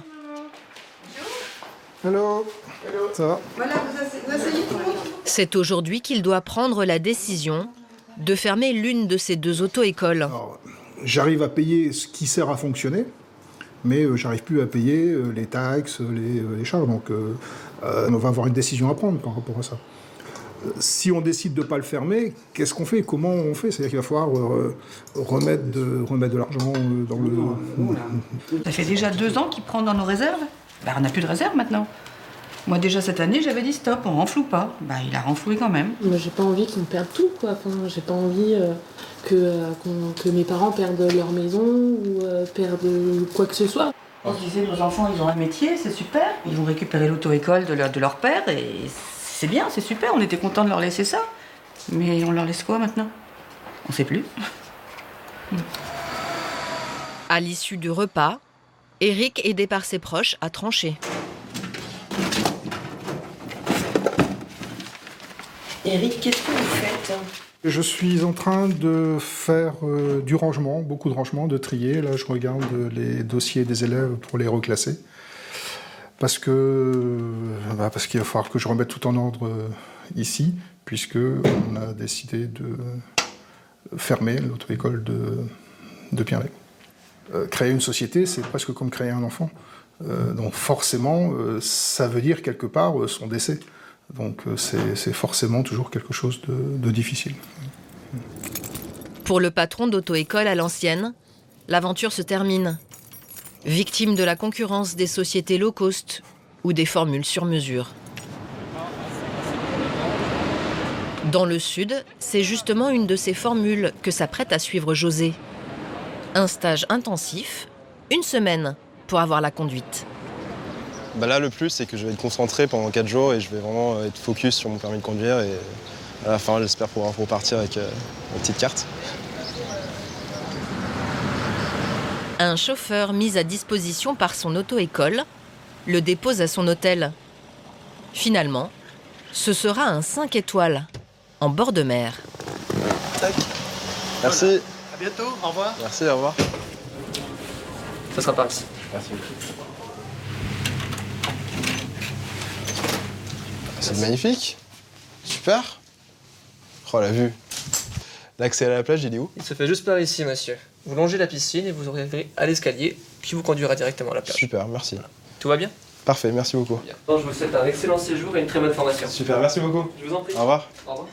Hello. Ça va? Voilà, vous asseyez tout le monde? C'est aujourd'hui qu'il doit prendre la décision de fermer l'une de ces 2 auto-écoles. J'arrive à payer ce qui sert à fonctionner, mais j'arrive plus à payer les taxes, les charges. Donc on va avoir une décision à prendre par rapport à ça. Si on décide de ne pas le fermer, qu'est-ce qu'on fait? Comment on fait? C'est-à-dire qu'il va falloir remettre de l'argent dans le... Ça fait déjà 2 ans qu'il prend dans nos réserves. On n'a plus de réserve maintenant. Moi déjà cette année j'avais dit stop, on renfloue pas. Il a renfloué quand même. Moi j'ai pas envie qu'on perde tout quoi. Enfin, j'ai pas envie que mes parents perdent leur maison ou perdent quoi que ce soit. On se disait nos enfants ils ont un métier, c'est super. Ils vont récupérer l'auto-école de leur père et c'est bien, c'est super. On était contents de leur laisser ça. Mais on leur laisse quoi maintenant? On sait plus. À l'issue du repas, Eric, aidé par ses proches, a tranché. Eric, qu'est-ce que vous faites? Je suis en train de faire du rangement, beaucoup de rangement, de trier. Là, je regarde les dossiers des élèves pour les reclasser. Parce qu'il va falloir que je remette tout en ordre ici, puisqu'on a décidé de fermer l'auto-école de Pierrelet. Créer une société, c'est presque comme créer un enfant. Donc forcément, ça veut dire quelque part son décès. Donc c'est forcément toujours quelque chose de difficile. Pour le patron d'auto-école à l'ancienne, l'aventure se termine. Victime de la concurrence des sociétés low cost ou des formules sur mesure. Dans le sud, c'est justement une de ces formules que s'apprête à suivre José. Un stage intensif, 1 semaine pour avoir la conduite. Là, le plus, c'est que je vais être concentré pendant 4 jours et je vais vraiment être focus sur mon permis de conduire. Et à la fin, j'espère pouvoir repartir avec ma petite carte. Un chauffeur mis à disposition par son auto-école le dépose à son hôtel. Finalement, ce sera un 5 étoiles, en bord de mer. Tac. Merci. À bientôt, au revoir. Merci, au revoir. Ça sera par ici. Merci. C'est magnifique. Super. Oh, la vue. L'accès à la plage, il est où? Il se fait juste par ici, monsieur. Vous longez la piscine et vous arriverez à l'escalier, puis vous conduira directement à la plage. Super, merci. Tout va bien? Parfait, merci beaucoup. Bien. Je vous souhaite un excellent séjour et une très bonne formation. Super, merci beaucoup. Je vous en prie. Au revoir. Au revoir.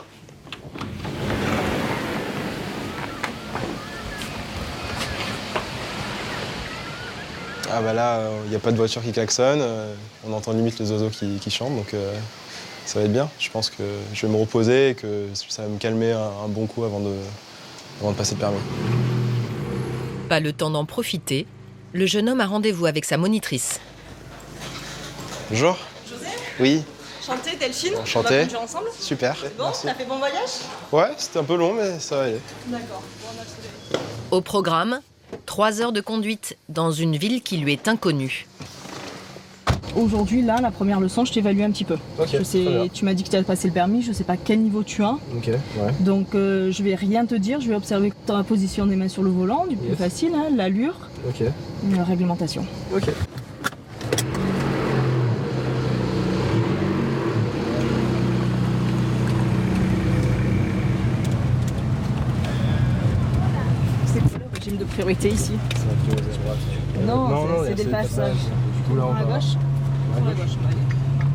Ah là, il n'y a pas de voiture qui klaxonne, on entend limite les oiseaux qui chantent, donc ça va être bien. Je pense que je vais me reposer et que ça va me calmer un bon coup avant de passer le permis. Pas le temps d'en profiter, le jeune homme a rendez-vous avec sa monitrice. Bonjour. José? Oui. Enchanté, Delphine. Enchanté. On va conduire ensemble? Super. C'est bon? Merci. T'as fait bon voyage? Ouais, c'était un peu long, mais ça va aller. D'accord. Bon, on a accéléré. Au programme, 3 heures de conduite dans une ville qui lui est inconnue. Aujourd'hui, là, la première leçon, je t'évalue un petit peu. Ok, je sais, tu m'as dit que tu as passé le permis, je sais pas quel niveau tu as. Ok, ouais. Donc je vais rien te dire, je vais observer ta position des mains sur le volant, du plus facile, hein, l'allure, Ok. la réglementation. Ok. C'est quoi le régime de priorité ici? C'est la priorité à droite. Non, c'est des passages. Du coup, là, on à va... gauche? Sur la gauche, on va aller.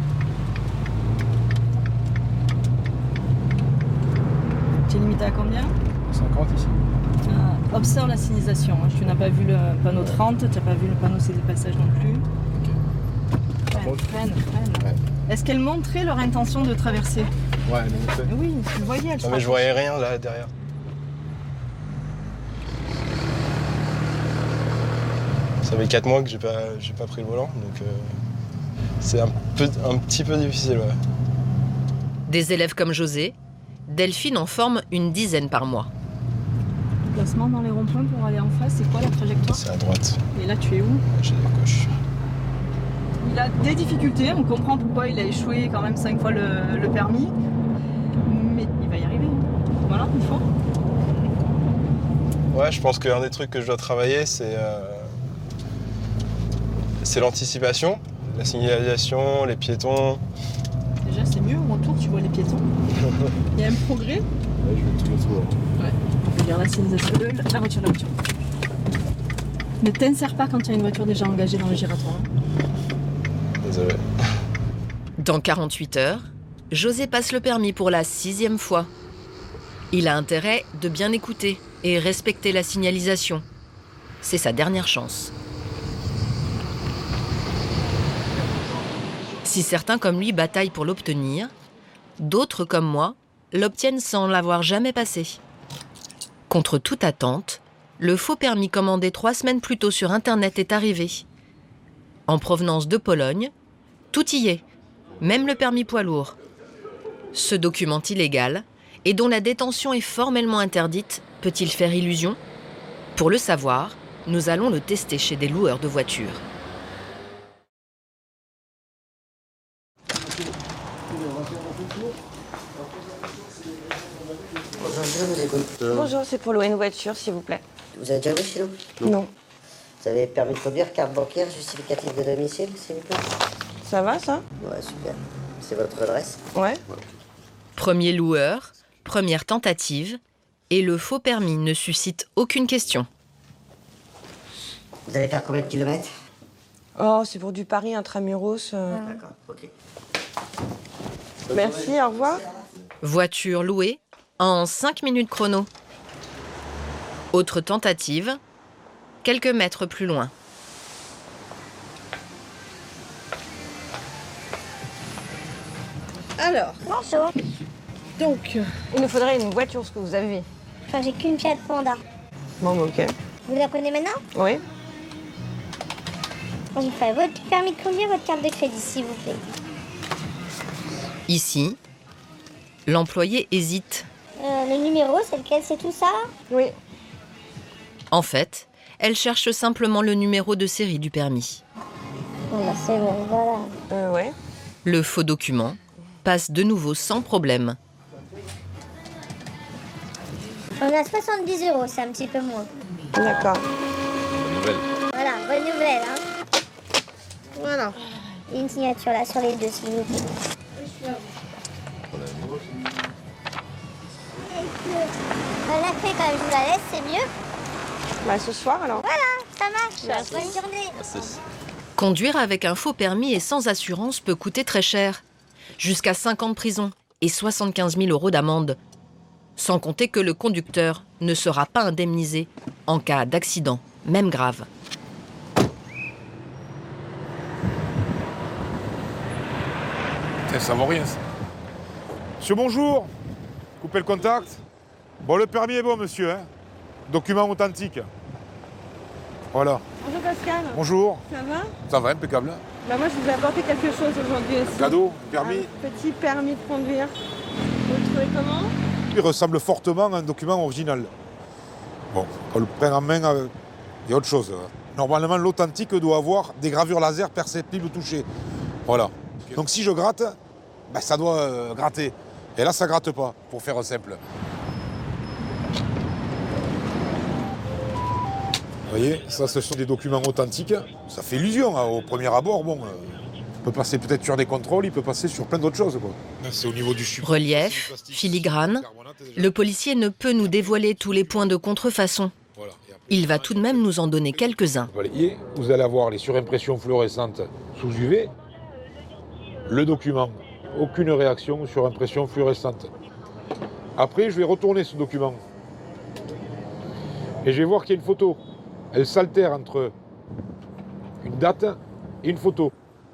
Tu es limité à combien? 50 ici. Observe la signalisation. Hein. Tu n'as pas vu le panneau 30, tu n'as pas vu le panneau c'est des passages non plus. Freine. Ouais. Est-ce qu'elles montraient leur intention de traverser? Ouais, mais oui, tu le voyais, elles non, mais je voyais rien là derrière. Ça fait 4 mois que j'ai pas pris le volant, donc c'est un petit peu difficile, ouais. Des élèves comme José, Delphine en forme une dizaine par mois. déplacement dans les ronds-points pour aller en face, c'est quoi la trajectoire? C'est à droite. Et là, tu es où? J'ai la gauche. Il a des difficultés, on comprend pourquoi il a échoué quand même 5 fois le permis, mais il va y arriver. Voilà, il faut. Ouais, je pense qu'un des trucs que je dois travailler, c'est l'anticipation, la signalisation, les piétons. Déjà, c'est mieux, au retour, tu vois les piétons. Il y a un progrès. Ouais, je vais tout le tour. Ouais, regarde la signalisation. La voiture. Ne t'insère pas quand il y a une voiture déjà engagée dans le giratoire. Désolé. Dans 48 heures, José passe le permis pour la 6e fois. Il a intérêt de bien écouter et respecter la signalisation. C'est sa dernière chance. Si certains comme lui bataillent pour l'obtenir, d'autres comme moi l'obtiennent sans l'avoir jamais passé. Contre toute attente, le faux permis commandé 3 semaines plus tôt sur Internet est arrivé. En provenance de Pologne, tout y est, même le permis poids lourd. Ce document illégal, et dont la détention est formellement interdite, peut-il faire illusion? Pour le savoir, nous allons le tester chez des loueurs de voitures. Bonjour, c'est pour louer une voiture, s'il vous plaît. Vous avez déjà vu chez nous? Non. Vous avez permis de conduire, carte bancaire, justificatif de domicile, s'il vous plaît? Ça va, ça? Ouais, super. C'est votre adresse? Ouais. Premier loueur, première tentative, et le faux permis ne suscite aucune question. Vous allez faire combien de kilomètres? Oh, c'est pour du Paris intramuros. D'accord, ok. Merci, au revoir. Voiture louée en 5 minutes chrono. Autre tentative, quelques mètres plus loin. Alors. Bonjour. Donc, il nous faudrait une voiture, ce que vous avez. Enfin, j'ai qu'une Fiat Panda. Bon, ok. Vous la prenez maintenant? Oui. Il faut votre permis de conduire, votre carte de crédit, s'il vous plaît. Ici, l'employé hésite. Le numéro, c'est lequel? C'est tout ça? Oui. En fait, elle cherche simplement le numéro de série du permis. Bon, bah, c'est bon, voilà. Ouais. Le faux document passe de nouveau sans problème. On a 70 €, c'est un petit peu moins. D'accord. Bonne nouvelle. Voilà, bonne nouvelle, hein. Voilà. Et une signature là sur les deux, s'il vous plaît. La clé, quand même, je vous la laisse, c'est mieux. Bah, ce soir, alors. Voilà, ça marche. Bonne journée. Merci. Conduire avec un faux permis et sans assurance peut coûter très cher. Jusqu'à 5 ans de prison et 75 000 € d'amende. Sans compter que le conducteur ne sera pas indemnisé en cas d'accident, même grave. Ça vaut rien, ça. Monsieur, bonjour. Coupez le contact. Bon, le permis est bon, monsieur. Hein. Document authentique. Voilà. Bonjour Pascal. Bonjour. Ça va? Ça va, impeccable. Bah moi je vous ai apporté quelque chose aujourd'hui aussi. Cadeau, permis. Un petit permis de conduire. Vous le trouvez comment? Il ressemble fortement à un document original. Bon, on le prend en main, il y a autre chose. Normalement, l'authentique doit avoir des gravures laser perceptibles au toucher. Voilà. Donc si je gratte, ben, ça doit gratter. Et là, ça gratte pas, pour faire simple. Vous voyez, ça, ce sont des documents authentiques. Ça fait illusion hein, au premier abord. Bon, il peut passer peut-être sur des contrôles, il peut passer sur plein d'autres choses. C'est au niveau du support. Relief, filigrane, le policier ne peut nous dévoiler tous les points de contrefaçon. Il va tout de même nous en donner quelques-uns. Vous allez avoir les surimpressions fluorescentes sous UV. Le document, aucune réaction sur impression fluorescente. Après, je vais retourner ce document. Et je vais voir qu'il y a une photo. Elle s'altère entre une date et une photo.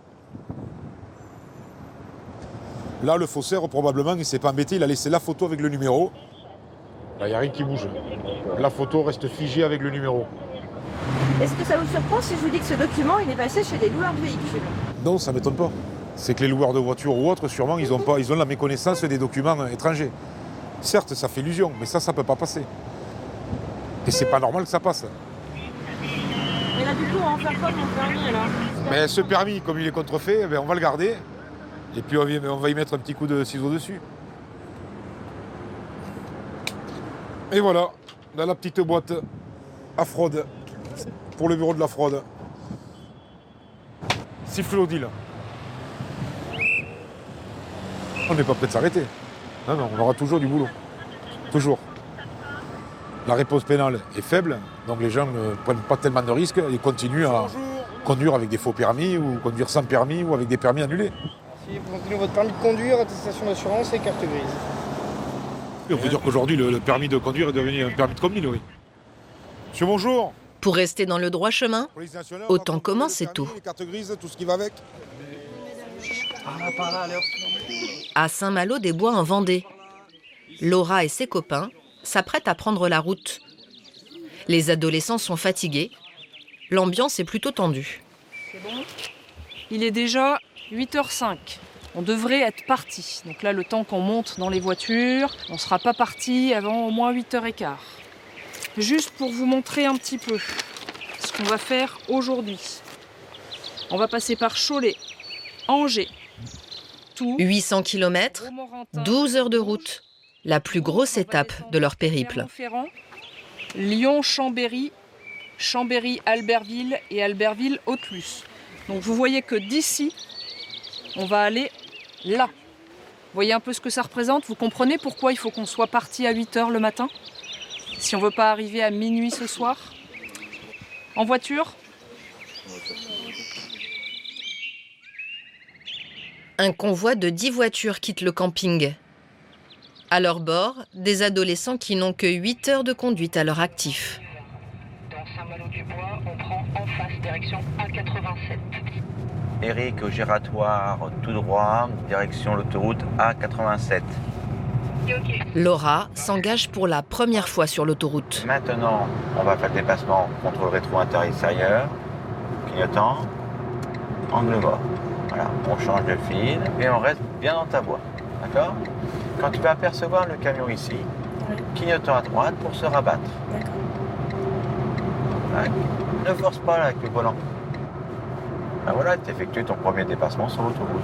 Là, le faussaire, probablement, il ne s'est pas embêté, il a laissé la photo avec le numéro. Là, il n'y a rien qui bouge. La photo reste figée avec le numéro. Est-ce que ça vous surprend si je vous dis que ce document il est passé chez des loueurs de véhicules? Non, ça ne m'étonne pas. C'est que les loueurs de voitures ou autres, sûrement, ils ont la méconnaissance des documents étrangers. Certes, ça fait illusion, mais ça ne peut pas passer. Et c'est pas normal que ça passe. Mais là, du coup, on va en faire quoi de mon permis, là? Mais ce permis, comme il est contrefait, eh bien, on va le garder. Et puis on va y mettre un petit coup de ciseau dessus. Et voilà, dans la petite boîte à fraude, pour le bureau de la fraude. Sifflodil. On n'est pas prêt de s'arrêter. Non, non, on aura toujours du boulot. Toujours. La réponse pénale est faible, donc les gens ne prennent pas tellement de risques et continuent à conduire avec des faux permis ou conduire sans permis ou avec des permis annulés. Si vous continuez votre permis de conduire, attestation d'assurance et carte grise. Et on peut dire qu'aujourd'hui, le permis de conduire est devenu un permis de conduire, oui. Monsieur, bonjour. Pour rester dans le droit chemin, autant commencer tôt. Les cartes grises, tout ce qui va avec. À Saint-Malo-des-Bois en Vendée, Laura et ses copains s'apprêtent à prendre la route. Les adolescents sont fatigués. L'ambiance est plutôt tendue. C'est bon. Il est déjà 8h05. On devrait être parti. Donc là, le temps qu'on monte dans les voitures, on ne sera pas parti avant au moins 8h15. Juste pour vous montrer un petit peu ce qu'on va faire aujourd'hui. On va passer par Cholet, Angers, Tours, 800 km, 12 heures de route. La plus grosse étape de leur périple. Lyon, Chambéry, Chambéry-Albertville et Albertville-Hautelus. Donc vous voyez que d'ici, on va aller là. Vous voyez un peu ce que ça représente? Vous comprenez pourquoi il faut qu'on soit parti à 8h le matin? Si on ne veut pas arriver à minuit ce soir? En voiture? Un convoi de 10 voitures quitte le camping. À leur bord, des adolescents qui n'ont que 8 heures de conduite à leur actif. Dans Saint-Malo-du-Bois, on prend en face, direction A87. Eric au giratoire, tout droit, direction l'autoroute A87. Laura s'engage pour la première fois sur l'autoroute. Maintenant, on va faire le dépassement contrôle rétro intérieur, clignotant, angle mort. Voilà, on change de fil et on reste bien dans ta voie. D'accord? Quand tu vas apercevoir le camion ici, clignotant à droite pour se rabattre. Ouais. Ne force pas là avec le volant. Ben voilà, tu effectues ton premier dépassement sur l'autoroute.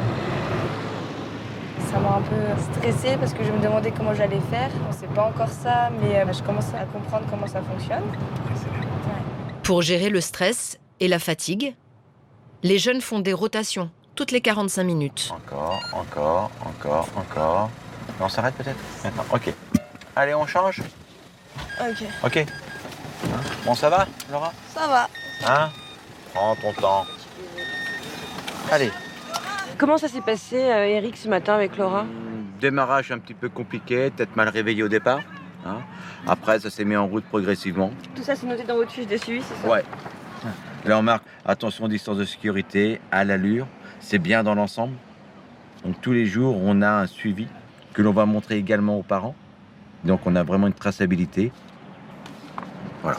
Ça m'a un peu stressée parce que je me demandais comment j'allais faire. On sait pas encore ça, mais je commence à comprendre comment ça fonctionne. Pour gérer le stress et la fatigue, les jeunes font des rotations toutes les 45 minutes. Encore. On s'arrête peut-être maintenant. Ok. Allez, on change. Ok. Hein? Bon, ça va, Laura? Ça va. Hein? Prends ton temps. Allez. Comment ça s'est passé, Eric, ce matin avec Laura? Démarrage un petit peu compliqué, peut-être mal réveillé au départ. Hein? Après, ça s'est mis en route progressivement. Tout ça, c'est noté dans votre fiche de suivi, c'est ça? Ouais. Là, on marque attention distance de sécurité, à l'allure. C'est bien dans l'ensemble. Donc, tous les jours, on a un suivi que l'on va montrer également aux parents. Donc, on a vraiment une traçabilité. Voilà.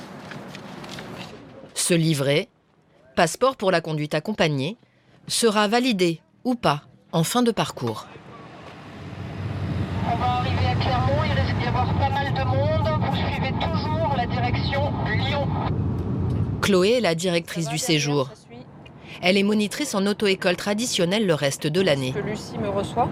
Ce livret, passeport pour la conduite accompagnée, sera validé ou pas en fin de parcours. On va arriver à Clermont, il risque d'y avoir pas mal de monde. Vous suivez toujours la direction Lyon. Chloé est la directrice du séjour. Elle est monitrice en auto-école traditionnelle le reste de l'année. Est-ce que Lucie me reçoit?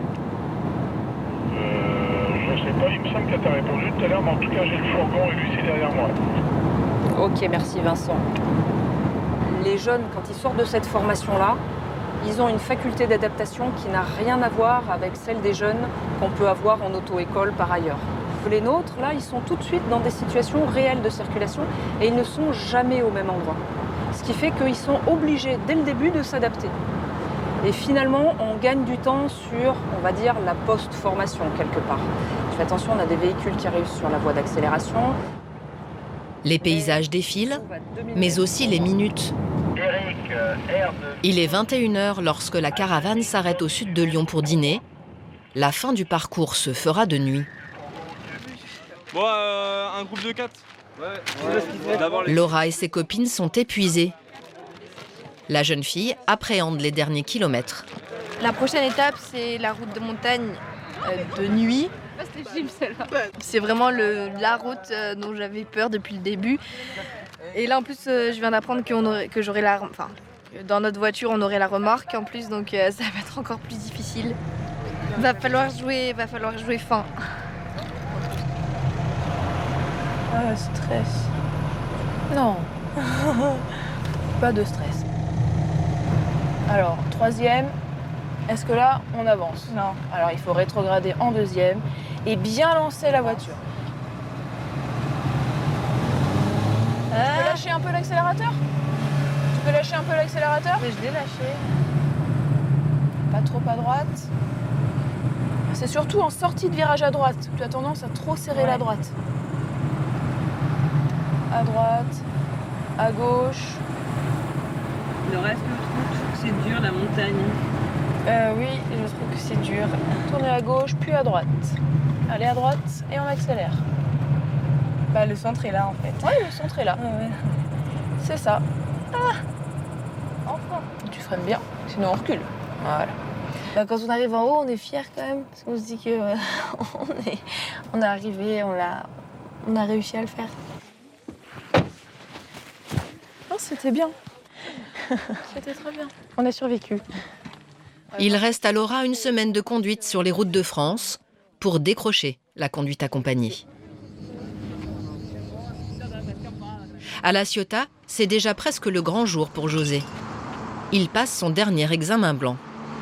Je sais pas, il me semble qu'elle t'a répondu tout à l'heure, mais en tout cas j'ai le fourgon et Lucie derrière moi. Ok, merci Vincent. Les jeunes, quand ils sortent de cette formation-là, ils ont une faculté d'adaptation qui n'a rien à voir avec celle des jeunes qu'on peut avoir en auto-école par ailleurs. Les nôtres, là, ils sont tout de suite dans des situations réelles de circulation et ils ne sont jamais au même endroit. Ce qui fait qu'ils sont obligés, dès le début, de s'adapter. Et finalement, on gagne du temps sur, on va dire, la post-formation, quelque part. Je fais attention, on a des véhicules qui arrivent sur la voie d'accélération. Les paysages défilent, mais aussi les minutes. Il est 21h lorsque la caravane s'arrête au sud de Lyon pour dîner. La fin du parcours se fera de nuit. Bon, un groupe de 4. Ouais. Laura et ses copines sont épuisées. La jeune fille appréhende les derniers kilomètres. La prochaine étape, c'est la route de montagne de nuit. terrible celle-là. C'est vraiment la route dont j'avais peur depuis le début. Et là en plus je viens d'apprendre que j'aurai dans notre voiture on aurait la remorque en plus, donc ça va être encore plus difficile. Va falloir jouer fin. Ah, stress. Non. Pas de stress. Alors, 3e, est-ce que là, on avance? Non. Alors, il faut rétrograder en 2e et bien lancer la voiture. Tu peux lâcher un peu l'accélérateur? Mais je l'ai lâché. Pas trop à droite. C'est surtout en sortie de virage à droite. Tu as tendance à trop serrer la droite. À droite, à gauche. Le reste de route, c'est dur la montagne. Oui, je trouve que c'est dur. Tournez à gauche, puis à droite. Allez à droite et on accélère. Bah le centre est là en fait. Oui, le centre est là. Ouais. C'est ça. Ah, enfin. Tu freines bien, sinon on recule. Voilà. Bah, quand on arrive en haut, on est fiers quand même. Parce qu'on se dit que on est arrivé, on a réussi à le faire. Oh, c'était bien. C'était très bien. On a survécu. Il reste à Laura une semaine de conduite sur les routes de France pour décrocher la conduite accompagnée. À La Ciotat, c'est déjà presque le grand jour pour José. Il passe son dernier examen blanc.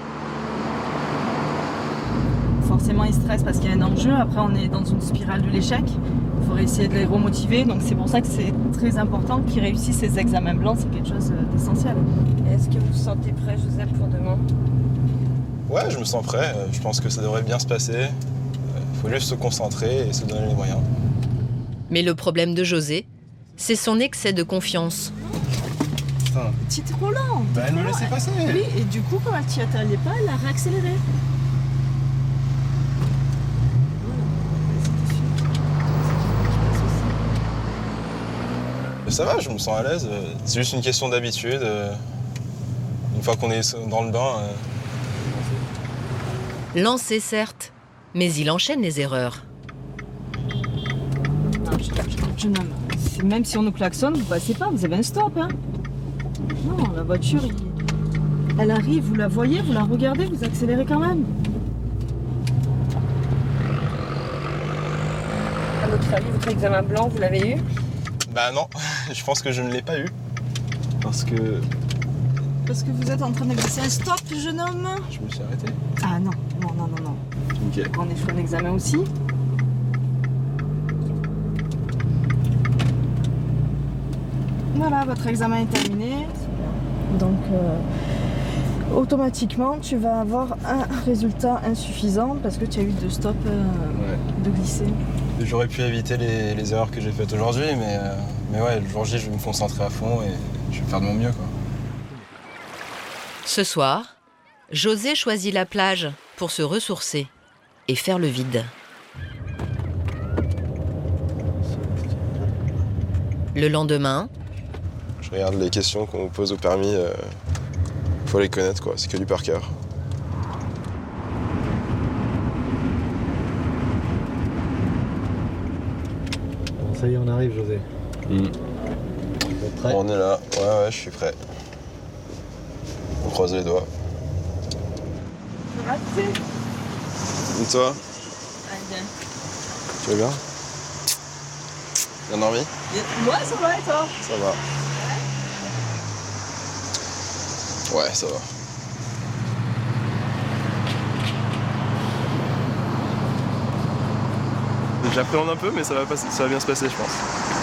Forcément, il stresse parce qu'il y a un enjeu. Après, on est dans une spirale de l'échec. Il faut essayer de les remotiver. Donc, c'est pour ça que c'est très important qu'ils réussissent ces examens blancs. C'est quelque chose d'essentiel. Est-ce que vous vous sentez prêt, Joseph, pour demain? Ouais, je me sens prêt. Je pense que ça devrait bien se passer. Il faut juste se concentrer et se donner les moyens. Mais le problème de José, c'est son excès de confiance. Putain. Tu es trop lent. Bah, elle me laissait passer. Oui, et du coup, quand elle t'y attendait pas, elle a réaccéléré. Ça va, je me sens à l'aise. C'est juste une question d'habitude. Une fois qu'on est dans le bain. Lancé certes, mais il enchaîne les erreurs. Non, jeune homme, même si on nous klaxonne, vous passez pas, vous avez un stop. Hein. Non, la voiture, elle arrive, vous la voyez, vous la regardez, vous accélérez quand même. À votre avis, votre examen blanc, vous l'avez eu? Bah non, je pense que je ne l'ai pas eu. Parce que vous êtes en train de glisser un stop, jeune homme. Je me suis arrêté. Ah non. Ok. On est sur un examen aussi. Voilà, votre examen est terminé. Donc, automatiquement, tu vas avoir un résultat insuffisant parce que tu as eu 2 stops de glisser. J'aurais pu éviter les erreurs que j'ai faites aujourd'hui, mais ouais, le jour J, je vais me concentrer à fond et je vais faire de mon mieux, quoi. Ce soir, José choisit la plage pour se ressourcer et faire le vide. Le lendemain, je regarde les questions qu'on vous pose au permis. Faut les connaître, quoi. C'est que du par cœur. Ça y est, on arrive, José. Prêt? On est là. Ouais, je suis prêt. On croise les doigts. Et toi? Bien. Tu vas bien? Bien dormi? Ouais, ça va et toi? Ça va. Ouais, ça va. J'appréhende un peu, mais ça va bien se passer, je pense.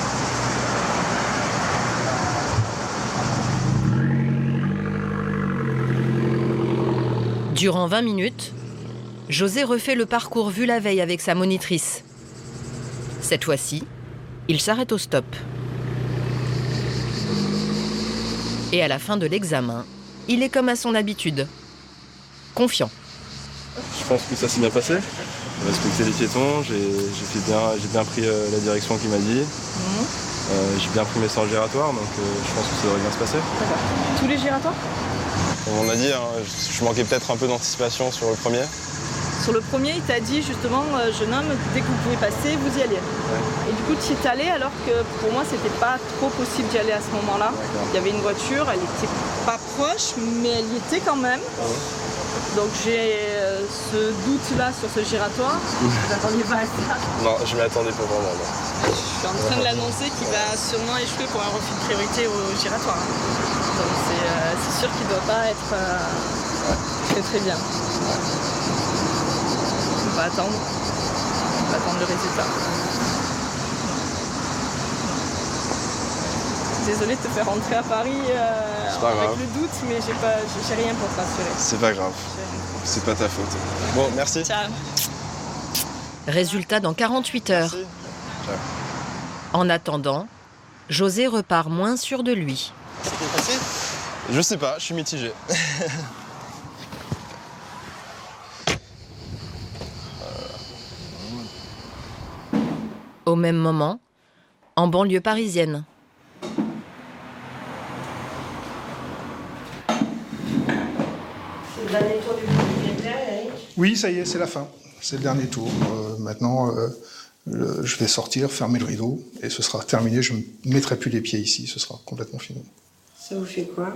durant 20 minutes, José refait le parcours vu la veille avec sa monitrice. Cette fois-ci, il s'arrête au stop. Et à la fin de l'examen, il est comme à son habitude, confiant. Je pense que ça s'est bien passé. J'ai respecté les piétons, j'ai bien pris la direction qu'il m'a dit. J'ai bien pris mes sens giratoires, donc je pense que ça devrait bien se passer. D'accord. Tous les giratoires? Comme on a dit, hein, je manquais peut-être un peu d'anticipation sur le premier. Sur le premier, il t'a dit justement, jeune homme, dès que vous pouvez passer, vous y allez. Et du coup, tu y es allé alors que pour moi, c'était pas trop possible d'y aller à ce moment-là. Il y avait une voiture, elle était pas proche, mais elle y était quand même. Donc j'ai ce doute-là sur ce giratoire. Vous n'attendiez pas à ça? Non, je m'y attendais pas vraiment. Non. Je suis en train de l'annoncer qu'il va sûrement échouer pour un refus de priorité au giratoire. Donc c'est sûr qu'il ne doit pas être très bien. On va attendre. On va attendre le résultat. Désolée de te faire rentrer à Paris avec le doute, mais j'ai rien pour te rassurer. C'est pas grave. C'est pas ta faute. Bon, merci. Ciao. Résultat dans 48 heures. Merci. Ciao. En attendant, José repart moins sûr de lui. C'était passé? Je sais pas, je suis mitigé. Au même moment, en banlieue parisienne. Le dernier tour du propriétaire, Eric? Oui, ça y est, c'est la fin. C'est le dernier tour. Maintenant, je vais sortir, fermer le rideau, et ce sera terminé. Je ne mettrai plus les pieds ici, ce sera complètement fini. Ça vous fait quoi?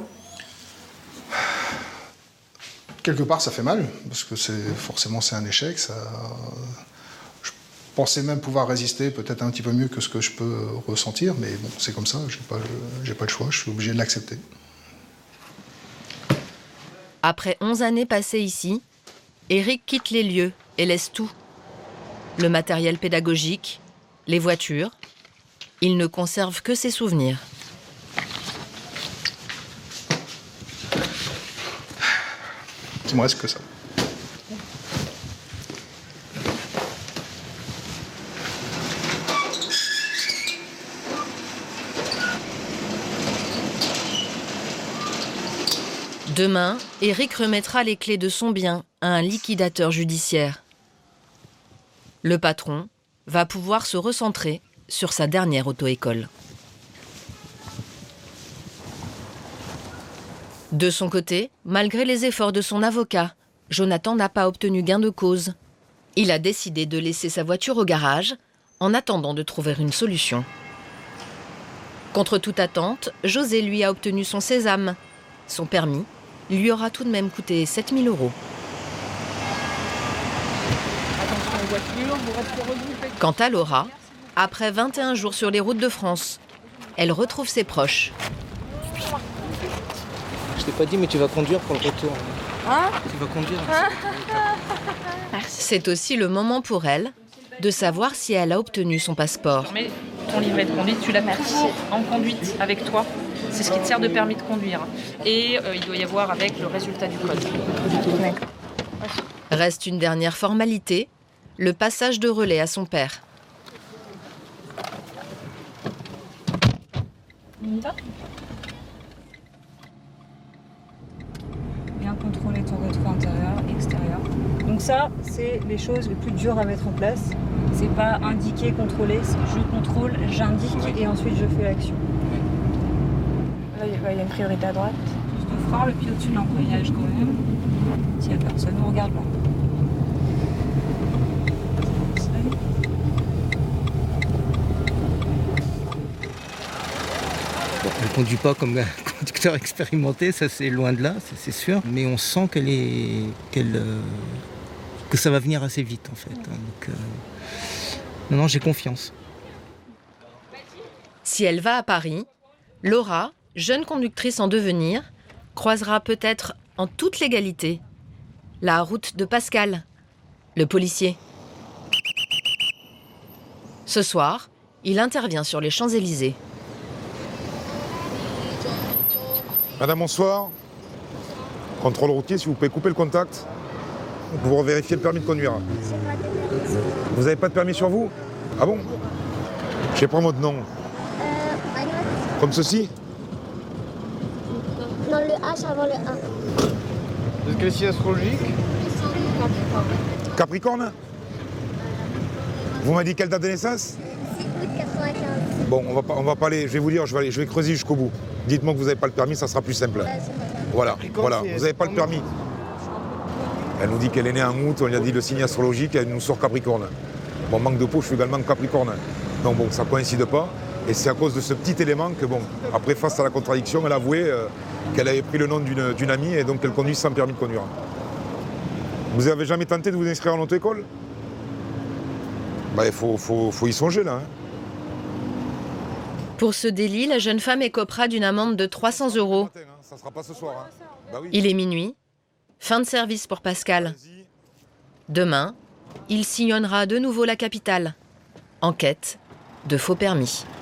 Quelque part, ça fait mal, parce que forcément c'est un échec. Je pensais même pouvoir résister peut-être un petit peu mieux que ce que je peux ressentir, mais bon, c'est comme ça, j'ai pas le choix, je suis obligé de l'accepter. Après 11 années passées ici, Eric quitte les lieux et laisse tout. Le matériel pédagogique, les voitures. Il ne conserve que ses souvenirs. Il me reste que ça. Demain, Eric remettra les clés de son bien à un liquidateur judiciaire. Le patron va pouvoir se recentrer sur sa dernière auto-école. De son côté, malgré les efforts de son avocat, Jonathan n'a pas obtenu gain de cause. Il a décidé de laisser sa voiture au garage en attendant de trouver une solution. Contre toute attente, José lui a obtenu son sésame. Son permis lui aura tout de même coûté 7 000 €. Quant à Laura, après 21 jours sur les routes de France, elle retrouve ses proches. Je t'ai pas dit, mais tu vas conduire pour le retour. Hein? Tu vas conduire. C'est aussi le moment pour elle de savoir si elle a obtenu son passeport. Mais ton livret de conduite, tu l'as pris en conduite avec toi. C'est ce qui te sert de permis de conduire. Et il doit y avoir avec le résultat du code. Reste une dernière formalité, le passage de relais à son père. On y va ? Bien contrôler ton rétro intérieur, extérieur. Donc ça, c'est les choses les plus dures à mettre en place. C'est pas indiquer, contrôler, c'est je contrôle, j'indique et ensuite je fais l'action. Là, il y a une priorité à droite. Juste de frein, le pied au-dessus de l'embrayage quand même. S'il n'y a personne, on regarde là. Bon, elle ne conduit pas comme un conducteur expérimenté, ça c'est loin de là, c'est sûr. Mais on sent que ça va venir assez vite en fait. Donc, non, j'ai confiance. Si elle va à Paris, Laura, jeune conductrice en devenir, croisera peut-être en toute légalité la route de Pascal, le policier. Ce soir, il intervient sur les Champs-Élysées. Madame, bonsoir. Contrôle routier, si vous pouvez couper le contact pour vérifier le permis de conduire. Vous n'avez pas de permis sur vous? Ah bon? Je vais prendre votre nom. Comme ceci? Non, le H avant le A. Est-ce que c'est astrologique? Capricorne? Vous m'avez dit quelle date de naissance? 6 août 95. Bon, on va pas aller, je vais vous dire, je vais creuser jusqu'au bout. Dites-moi que vous n'avez pas le permis, ça sera plus simple. Voilà, voilà, vous n'avez pas le permis. Elle nous dit qu'elle est née en août, on lui a dit le signe astrologique, elle nous sort Capricorne. Bon, manque de peau, je suis également Capricorne. Donc bon, ça ne coïncide pas. Et c'est à cause de ce petit élément que, bon, après, face à la contradiction, elle a avoué qu'elle avait pris le nom d'une amie et donc qu'elle conduit sans permis de conduire. Vous n'avez jamais tenté de vous inscrire en auto-école? Bah, il faut y songer, là. Hein. Pour ce délit, la jeune femme écopera d'une amende de 300 €. Ça sera pas ce soir. Hein. Bah oui. Il est minuit. Fin de service pour Pascal. Demain, il sillonnera de nouveau la capitale, en quête de faux permis.